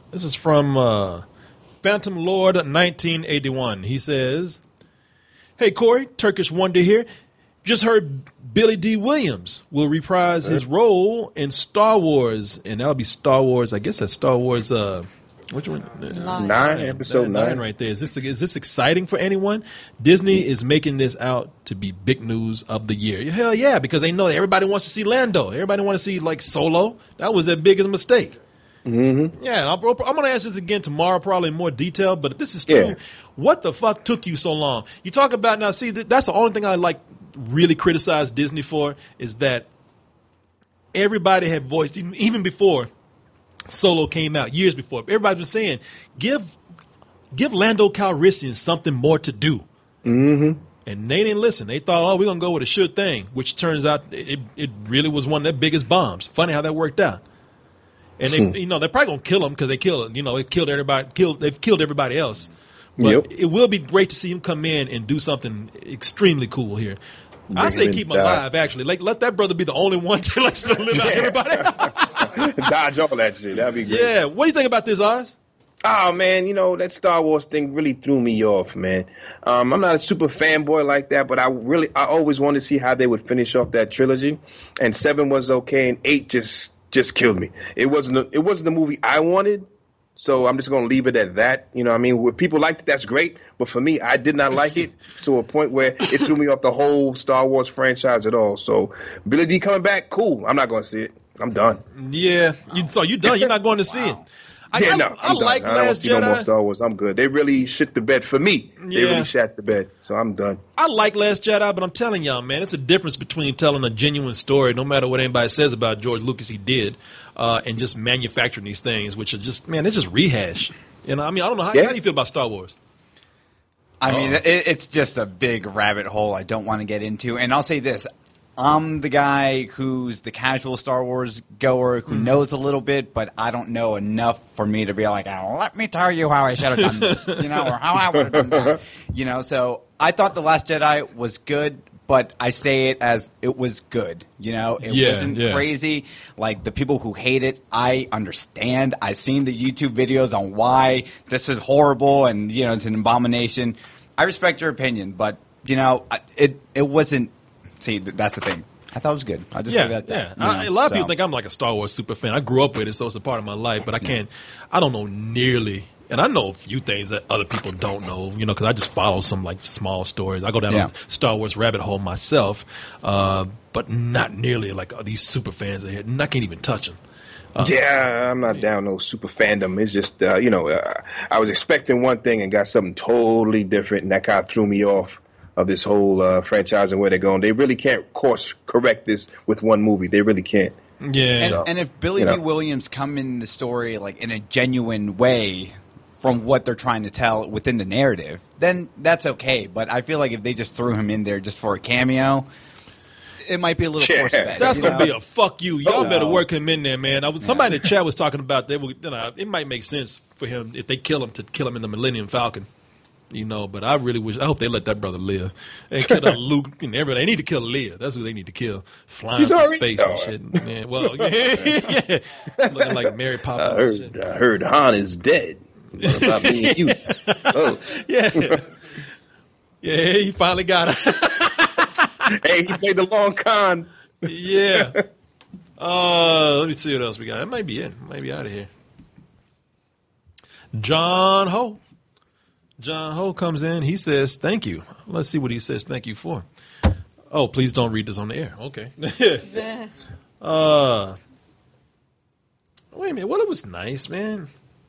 Phantom Lord 1981. He says, "Hey Corey, Turkish Wonder here. Just heard Billy D. Williams will reprise his role in Star Wars, and that'll be Star Wars. I guess that's Star Wars. Which one? 9, episode 9 right there. Is this exciting for anyone? Disney is making this out to be big news of the year. Hell yeah, because they know that everybody wants to see Lando. Everybody wants to see like Solo. That was their biggest mistake. Mm-hmm. Yeah, I'm going to answer this again tomorrow, probably in more detail. But if this is true, what the fuck took you so long? You talk about now. See, that's the only thing I really criticize Disney for is that everybody had voiced even before Solo came out, years before. Everybody's been saying, give Lando Calrissian something more to do. Mm-hmm. And they didn't listen. They thought, we're going to go with a sure thing, which turns out it really was one of their biggest bombs. Funny how that worked out. And they're probably going to kill him because they killed him. It killed everybody. They've killed everybody else. But it will be great to see him come in and do something extremely cool here. I say keep him alive, actually. Let that brother be the only one to live out everybody. Dodge all that shit. That'd be great. Yeah. What do you think about this, Oz? Oh, man, that Star Wars thing really threw me off, man. I'm not a super fanboy like that, but I always wanted to see how they would finish off that trilogy. And 7 was okay, and 8 just killed me. It wasn't the movie I wanted, so I'm just going to leave it at that. You know what I mean? If people liked it, that's great. But for me, I did not like it to a point where it threw me off the whole Star Wars franchise at all. So Billy D coming back, cool. I'm not going to see it. I'm done. Yeah. So you done. You're not going to see it. I'm done. I don't want to see no more Star Wars. I'm good. They really shit the bed for me. Yeah. They really shat the bed, so I'm done. I like Last Jedi, but I'm telling y'all, man, it's a difference between telling a genuine story, no matter what anybody says about George Lucas, he did, and just manufacturing these things, which are just, man, they're just rehash. You know, I mean, I don't know how do you feel about Star Wars? I mean, it's just a big rabbit hole I don't want to get into. And I'll say this. I'm the guy who's the casual Star Wars goer who knows a little bit, but I don't know enough for me to be like, oh, let me tell you how I should have done this, or how I would have done that. So I thought The Last Jedi was good, but I say it as it was good. It wasn't crazy. Like, the people who hate it, I understand. I've seen the YouTube videos on why this is horrible and, it's an abomination. I respect your opinion, but, it wasn't. See, that's the thing. I thought it was good. I just leave it at that. A lot of people think I'm like a Star Wars super fan. I grew up with it, so it's a part of my life. But I don't know nearly, and I know a few things that other people don't know. Because I just follow some like small stories. I go down a Star Wars rabbit hole myself, but not nearly like these super fans. I can't even touch them. I'm not down no super fandom. It's just I was expecting one thing and got something totally different, and that kind of threw me off of this whole franchise and where they're going. They really can't course correct this with one movie. They really can't. Yeah. And if Billy D. Williams come in the story like in a genuine way from what they're trying to tell within the narrative, then that's okay. But I feel like if they just threw him in there just for a cameo, it might be a little force-fed. That's going to be a fuck you. Y'all better work him in there, man. Somebody in the chat was talking about it might make sense for him if they kill him to kill him in the Millennium Falcon. But I hope they let that brother live. And kill Luke and everybody. They need to kill Leia. That's who they need to kill. Flying through space and shit. Man, well, yeah. Looking like Mary Poppins. I heard Han is dead. What about me and you? Oh. Yeah. Yeah, he finally got it. Hey, he played the long con. Yeah. Let me see what else we got. That might be it. Might be out of here. John Ho comes in. He says, thank you. Let's see what he says thank you for. Oh, please don't read this on the air. Okay. Wait a minute. Well, it was nice, man.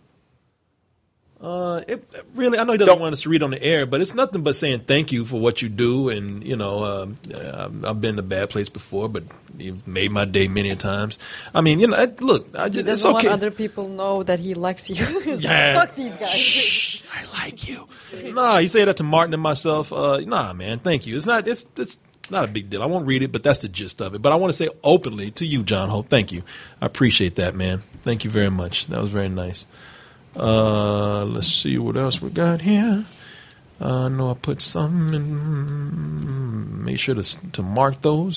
It really, I know he doesn't want us to read on the air, but it's nothing but saying thank you for what you do. And, I've been in a bad place before, but you've made my day many times. I mean, look, he doesn't want other people know that he likes you. Yeah. Fuck these guys. Shh, I like you. Nah, he said that to Martin and myself. Nah, man, thank you. It's not a big deal. I won't read it, but that's the gist of it. But I want to say openly to you, John Hope, thank you. I appreciate that, man. Thank you very much. That was very nice. Let's see what else we got here. I know I put some in. Make sure to mark those.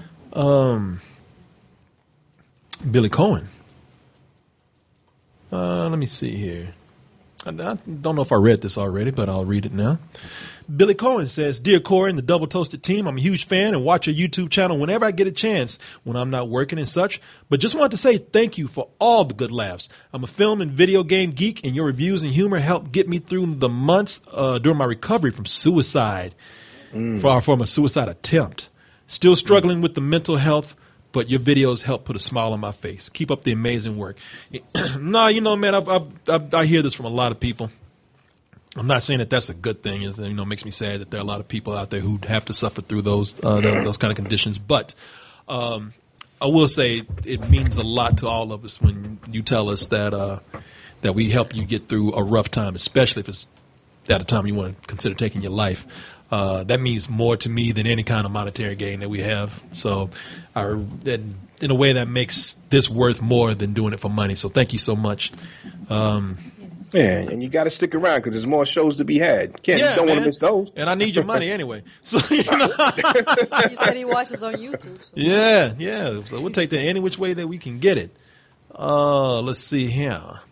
Billy Cohen. Let me see here. I don't know if I read this already, but I'll read it now. Billy Cohen says, Dear Corey and the Double Toasted team, I'm a huge fan and watch your YouTube channel whenever I get a chance when I'm not working and such. But just wanted to say thank you for all the good laughs. I'm a film and video game geek, and your reviews and humor helped get me through the months during my recovery from suicide, from a suicide attempt. Still struggling with the mental health, but your videos help put a smile on my face. Keep up the amazing work. No, man, I hear this from a lot of people. I'm not saying that that's a good thing. It makes me sad that there are a lot of people out there who have to suffer through those kind of conditions. But I will say it means a lot to all of us when you tell us that we help you get through a rough time, especially if it's at a time you want to consider taking your life. That means more to me than any kind of monetary gain that we have. So in a way that makes this worth more than doing it for money. So thank you so much. Man, and you got to stick around because there's more shows to be had. You don't want to miss those. And I need your money anyway. So He said he watches on YouTube. So. Yeah. So we'll take that any which way that we can get it. Let's see here.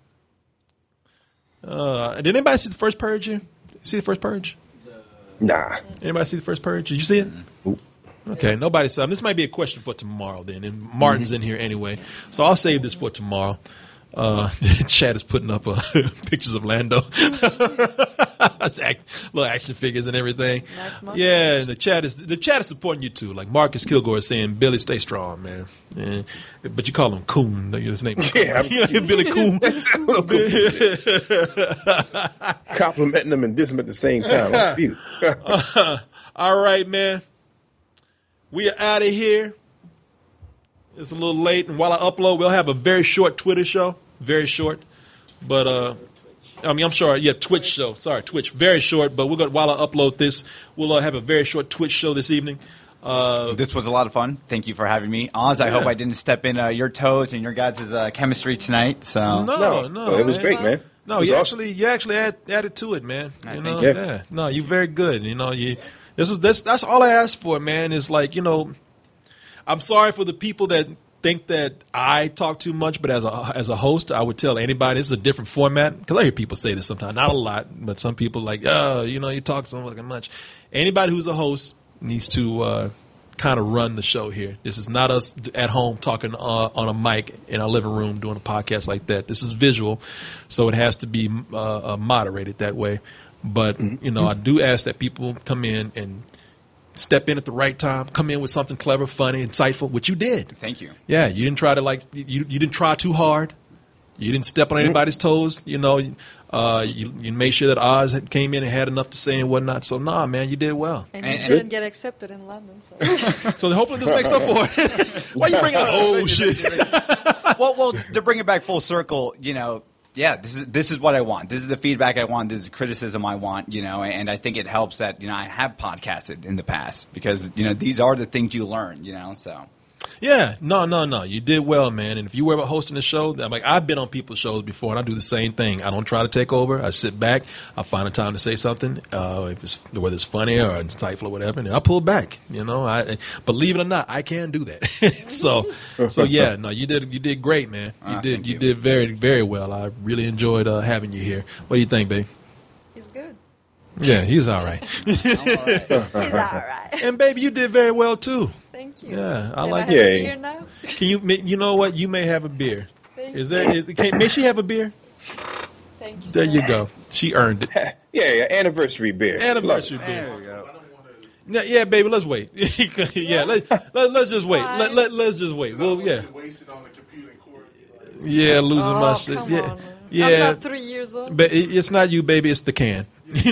Did anybody see the first Purge here? See the first Purge? Nah. Anybody see the first Purge? Did you see it? Okay, nobody saw it. This might be a question for tomorrow then. And Martin's in here anyway. So I'll save this for tomorrow. Chad is putting up pictures of Lando. Little action figures and everything. Nice mustache. Yeah, and the chat is supporting you too. Like Marcus Kilgore is saying, Billy, stay strong, man. Yeah. But you call him Coon. His name is Coon. Yeah. Billy Coon. Complimenting them and dissing them at the same time. All right, man. We are out of here. It's a little late, and while I upload, we'll have a very short Twitter show. Very short. But, I'm sorry, Twitch show. Sorry, Twitch. Very short, but while I upload this, we'll have a very short Twitch show this evening. This was a lot of fun. Thank you for having me. Oz, I hope I didn't step in your toes and your guys' chemistry tonight. So No, it was great, man. No, you actually added to it, man. You know, yeah. No, you're very good. You know, that's all I asked for, man. Is like, I'm sorry for the people that think that I talk too much, but as a host, I would tell anybody this is a different format, because I hear people say this sometimes, not a lot, but some people like, you talk so fucking much. Anybody who's a host needs to kind of run the show here. This is not us at home talking on a mic in our living room doing a podcast like that. This is visual, so it has to be moderated that way. But I do ask that people come in and step in at the right time, come in with something clever, funny, insightful, which you did. Thank you. Yeah, you didn't try to you didn't try too hard. You didn't step on anybody's toes. You made sure that Oz came in and had enough to say and whatnot. So, nah, man, you did well. And you didn't get accepted in London. So, so hopefully this makes up for it. Why you bringing up old shit? Well, to bring it back full circle, this is what I want. This is the feedback I want. This is the criticism I want, and I think it helps that, I have podcasted in the past because, these are the things you learn, so. Yeah, no. You did well, man. And if you were hosting a show, I've been on people's shows before, and I do the same thing. I don't try to take over. I sit back. I find a time to say something, whether it's funny or insightful or whatever, and I pull back. I believe it or not, I can do that. so yeah, no, you did great, man. You did very, very well. I really enjoyed having you here. What do you think, babe? He's good. Yeah, he's all right. He's all right. And baby, you did very well too. Thank you. Yeah, I Can like I have a beer now? Can you? You know what? You may have a beer. May she have a beer? Thank you. There you go. She earned it. Yeah, anniversary beer. Anniversary beer. There you go. Yeah, baby. Let's wait. Yeah, let's just wait. Let's just wait. Well, yeah. Yeah, losing my shit. Yeah. Yeah, I'm not 3 years old. But it's not you, baby. It's the can.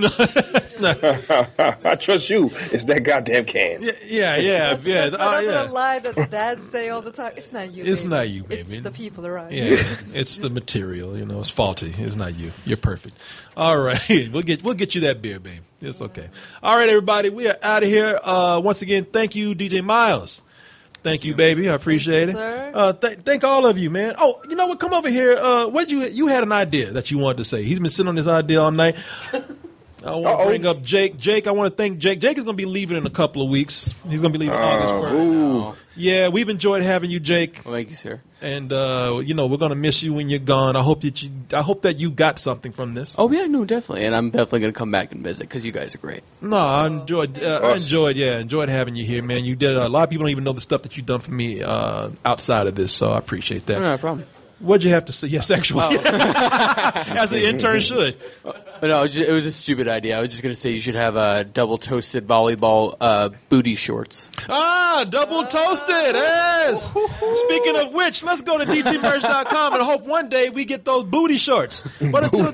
I trust you. It's that goddamn can. Yeah. That's another lie that dads say all the time. It's not you. It's baby. not you, baby. It's the people around. Yeah, it's the material. It's faulty. It's not you. You're perfect. All right, we'll get you that beer, babe. It's okay. All right, everybody. We are out of here. Once again, thank you, DJ Miles. Thank you, baby. I appreciate it. Thank all of you, man. Oh, you know what? Come over here. You had an idea that you wanted to say. He's been sitting on this idea all night. I want to bring up Jake. Jake, I want to thank Jake. Jake is going to be leaving in a couple of weeks. He's going to be leaving August 1st. Yeah, we've enjoyed having you, Jake. Well, thank you, sir. And we're going to miss you when you're gone. I hope that you got something from this. Oh yeah, no, definitely. And I'm definitely going to come back and visit because you guys are great. No, I enjoyed having you here, man. You did a lot of people don't even know the stuff that you've done for me outside of this, so I appreciate that. No problem. What'd you have to say? Yeah, sexual. As the intern should. But no, it was a stupid idea. I was just going to say you should have double toasted volleyball booty shorts. Double toasted. Yes. Speaking of which, let's go to dtmerch.com and hope one day we get those booty shorts. But until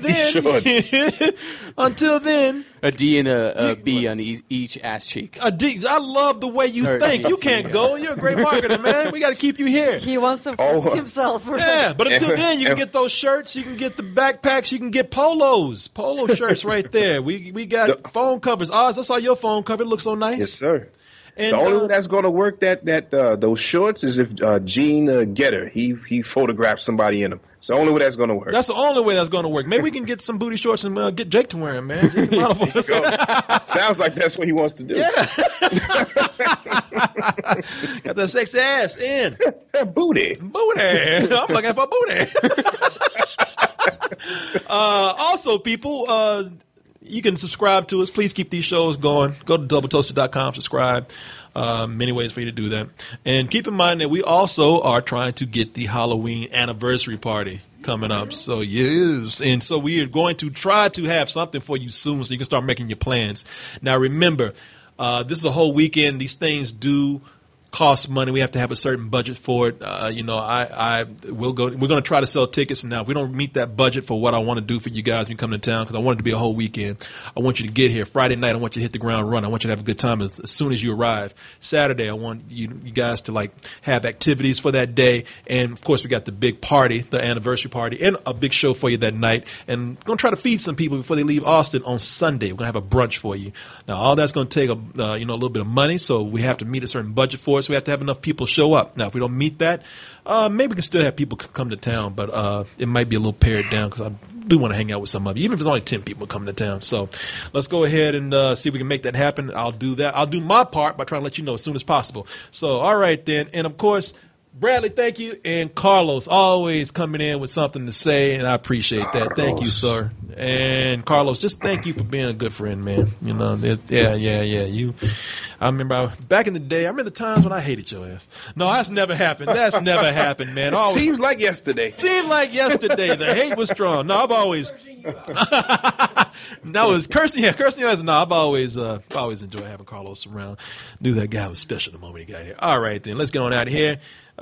then, a D and a B on each ass cheek. A D. I love the way you think. You can't go. You're a great marketer, man. We got to keep you here. He wants to force himself. Yeah, but until then, you can get those shirts. You can get the backpacks. You can get polo shirts right there. We got phone covers. Oz, I saw your phone cover. It looks so nice. Yes, sir. And the only way that's going to work those shorts is if Gene Getter he photographed somebody in them. It's the only way that's going to work. That's the only way that's going to work. Maybe we can get some booty shorts and get Jake to wear them, man. Sounds like that's what he wants to do. Yeah. Got that sexy ass in. Booty. I'm looking for booty. Also, people, you can subscribe to us. Please keep these shows going. Go to doubletoasted.com, subscribe. Many ways for you to do that. And keep in mind that we also are trying to get the Halloween anniversary party. coming up. So yes, and so we are going to try to have something for you soon, so you can start making your plans. Now remember, this is a whole weekend. These things do cost money. We have to have a certain budget for it. We're going to try to sell tickets. Now, if we don't meet that budget for what I want to do for you guys when you come to town, because I want it to be a whole weekend. I want you to get here Friday night. I want you to hit the ground run. I want you to have a good time as soon as you arrive. Saturday, I want you guys to like have activities for that day. And of course, we got the big party, the anniversary party, and a big show for you that night. And we're going to try to feed some people before they leave Austin on Sunday. We're going to have a brunch for you. Now, all that's going to take a little bit of money, so we have to meet a certain budget for it. So we have to have enough people show up. Now, if we don't meet that, maybe we can still have people come to town, but it might be a little pared down because I do want to hang out with some of you, even if it's only 10 people coming to town. So let's go ahead and see if we can make that happen. I'll do that. I'll do my part by trying to let you know as soon as possible. So, all right then. And, of course, Bradley, thank you. And Carlos, always coming in with something to say, and I appreciate that. Thank you, sir. And Carlos, just thank you for being a good friend, man. You know, I remember back in the day, I remember the times when I hated your ass. No, that's never happened. That's never happened, man. It seems like yesterday. Seemed like yesterday. The hate was strong. No, I've always. That was cursing. Yeah, cursing. No, I've always enjoyed having Carlos around. Knew that guy was special the moment he got here. All right, then let's get on out of here.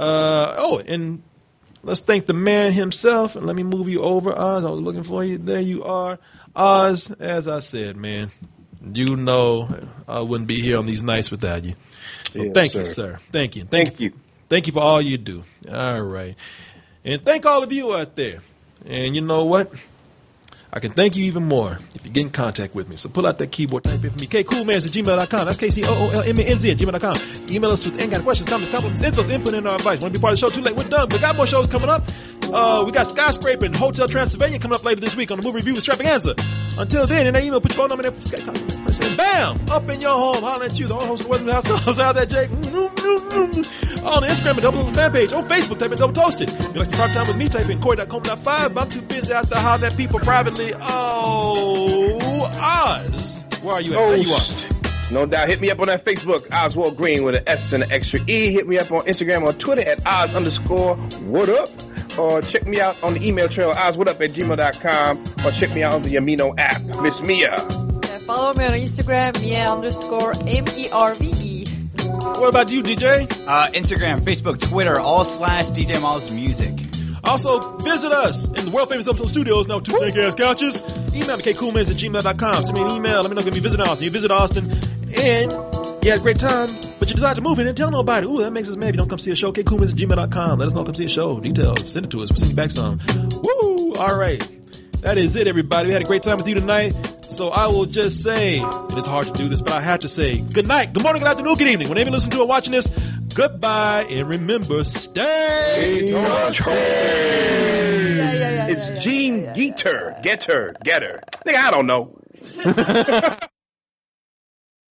And let's thank the man himself. And let me move you over, Oz. I was looking for you. There you are. Oz, as I said, man, you know I wouldn't be here on these nights without you. So thank you, sir. Thank you. Thank you. Thank you for all you do. All right. And thank all of you out there. And you know what? I can thank you even more if you get in contact with me. So pull out that keyboard, type in for me. kcoolmans@gmail.com. That's KCOOLMANZ@gmail.com. Email us with any kind of questions, comments, compliments, insults, input, and our advice. Want to be part of the show? Too late. We're done. We got more shows coming up. We got Skyscraper and Hotel Transylvania coming up later this week on the Movie Review Extravaganza. Until then, in that email, put your phone number in there. And bam! Up in your home, hollering at you. The only host of the Weather House calls out that Jake. On the Instagram and Double Toasted fan page. On Facebook, type in Double Toasted. If you like to prime time with me, type in Corey.com.5. I'm too busy out there hollering at people privately. Oh, Oz. Where are you at? There you are. No doubt. Hit me up on that Facebook, Oswald Green with an S and an extra E. Hit me up on Instagram or Twitter at Oz_what up. Or check me out on the email trail, OzWhatUp@gmail.com. Or check me out on the Amino app. Miss Mia. Follow me on Instagram, Mia_MERVE. What about you, DJ? Instagram, Facebook, Twitter, all/DJ Miles Music. Also, visit us in the world famous Double Toast Studios. Now, two thick ass couches. Email me, kcoolmans@gmail.com. Send me an email. Let me know if you're going to be visiting Austin. You visit Austin, and you had a great time, but you decided to move in and tell nobody. Ooh, that makes us mad. If you don't come see a show, kcoolmans@gmail.com. Let us know. Come see a show. Details. Send it to us. We'll send you back some. Woo! All right. That is it, everybody. We had a great time with you tonight. So I will just say, it is hard to do this, but I have to say, good night, good morning, good afternoon, good evening. Whenever you listen to or watching this, goodbye, and remember, stay toasted. It's Gene Getter. Nigga, I don't know.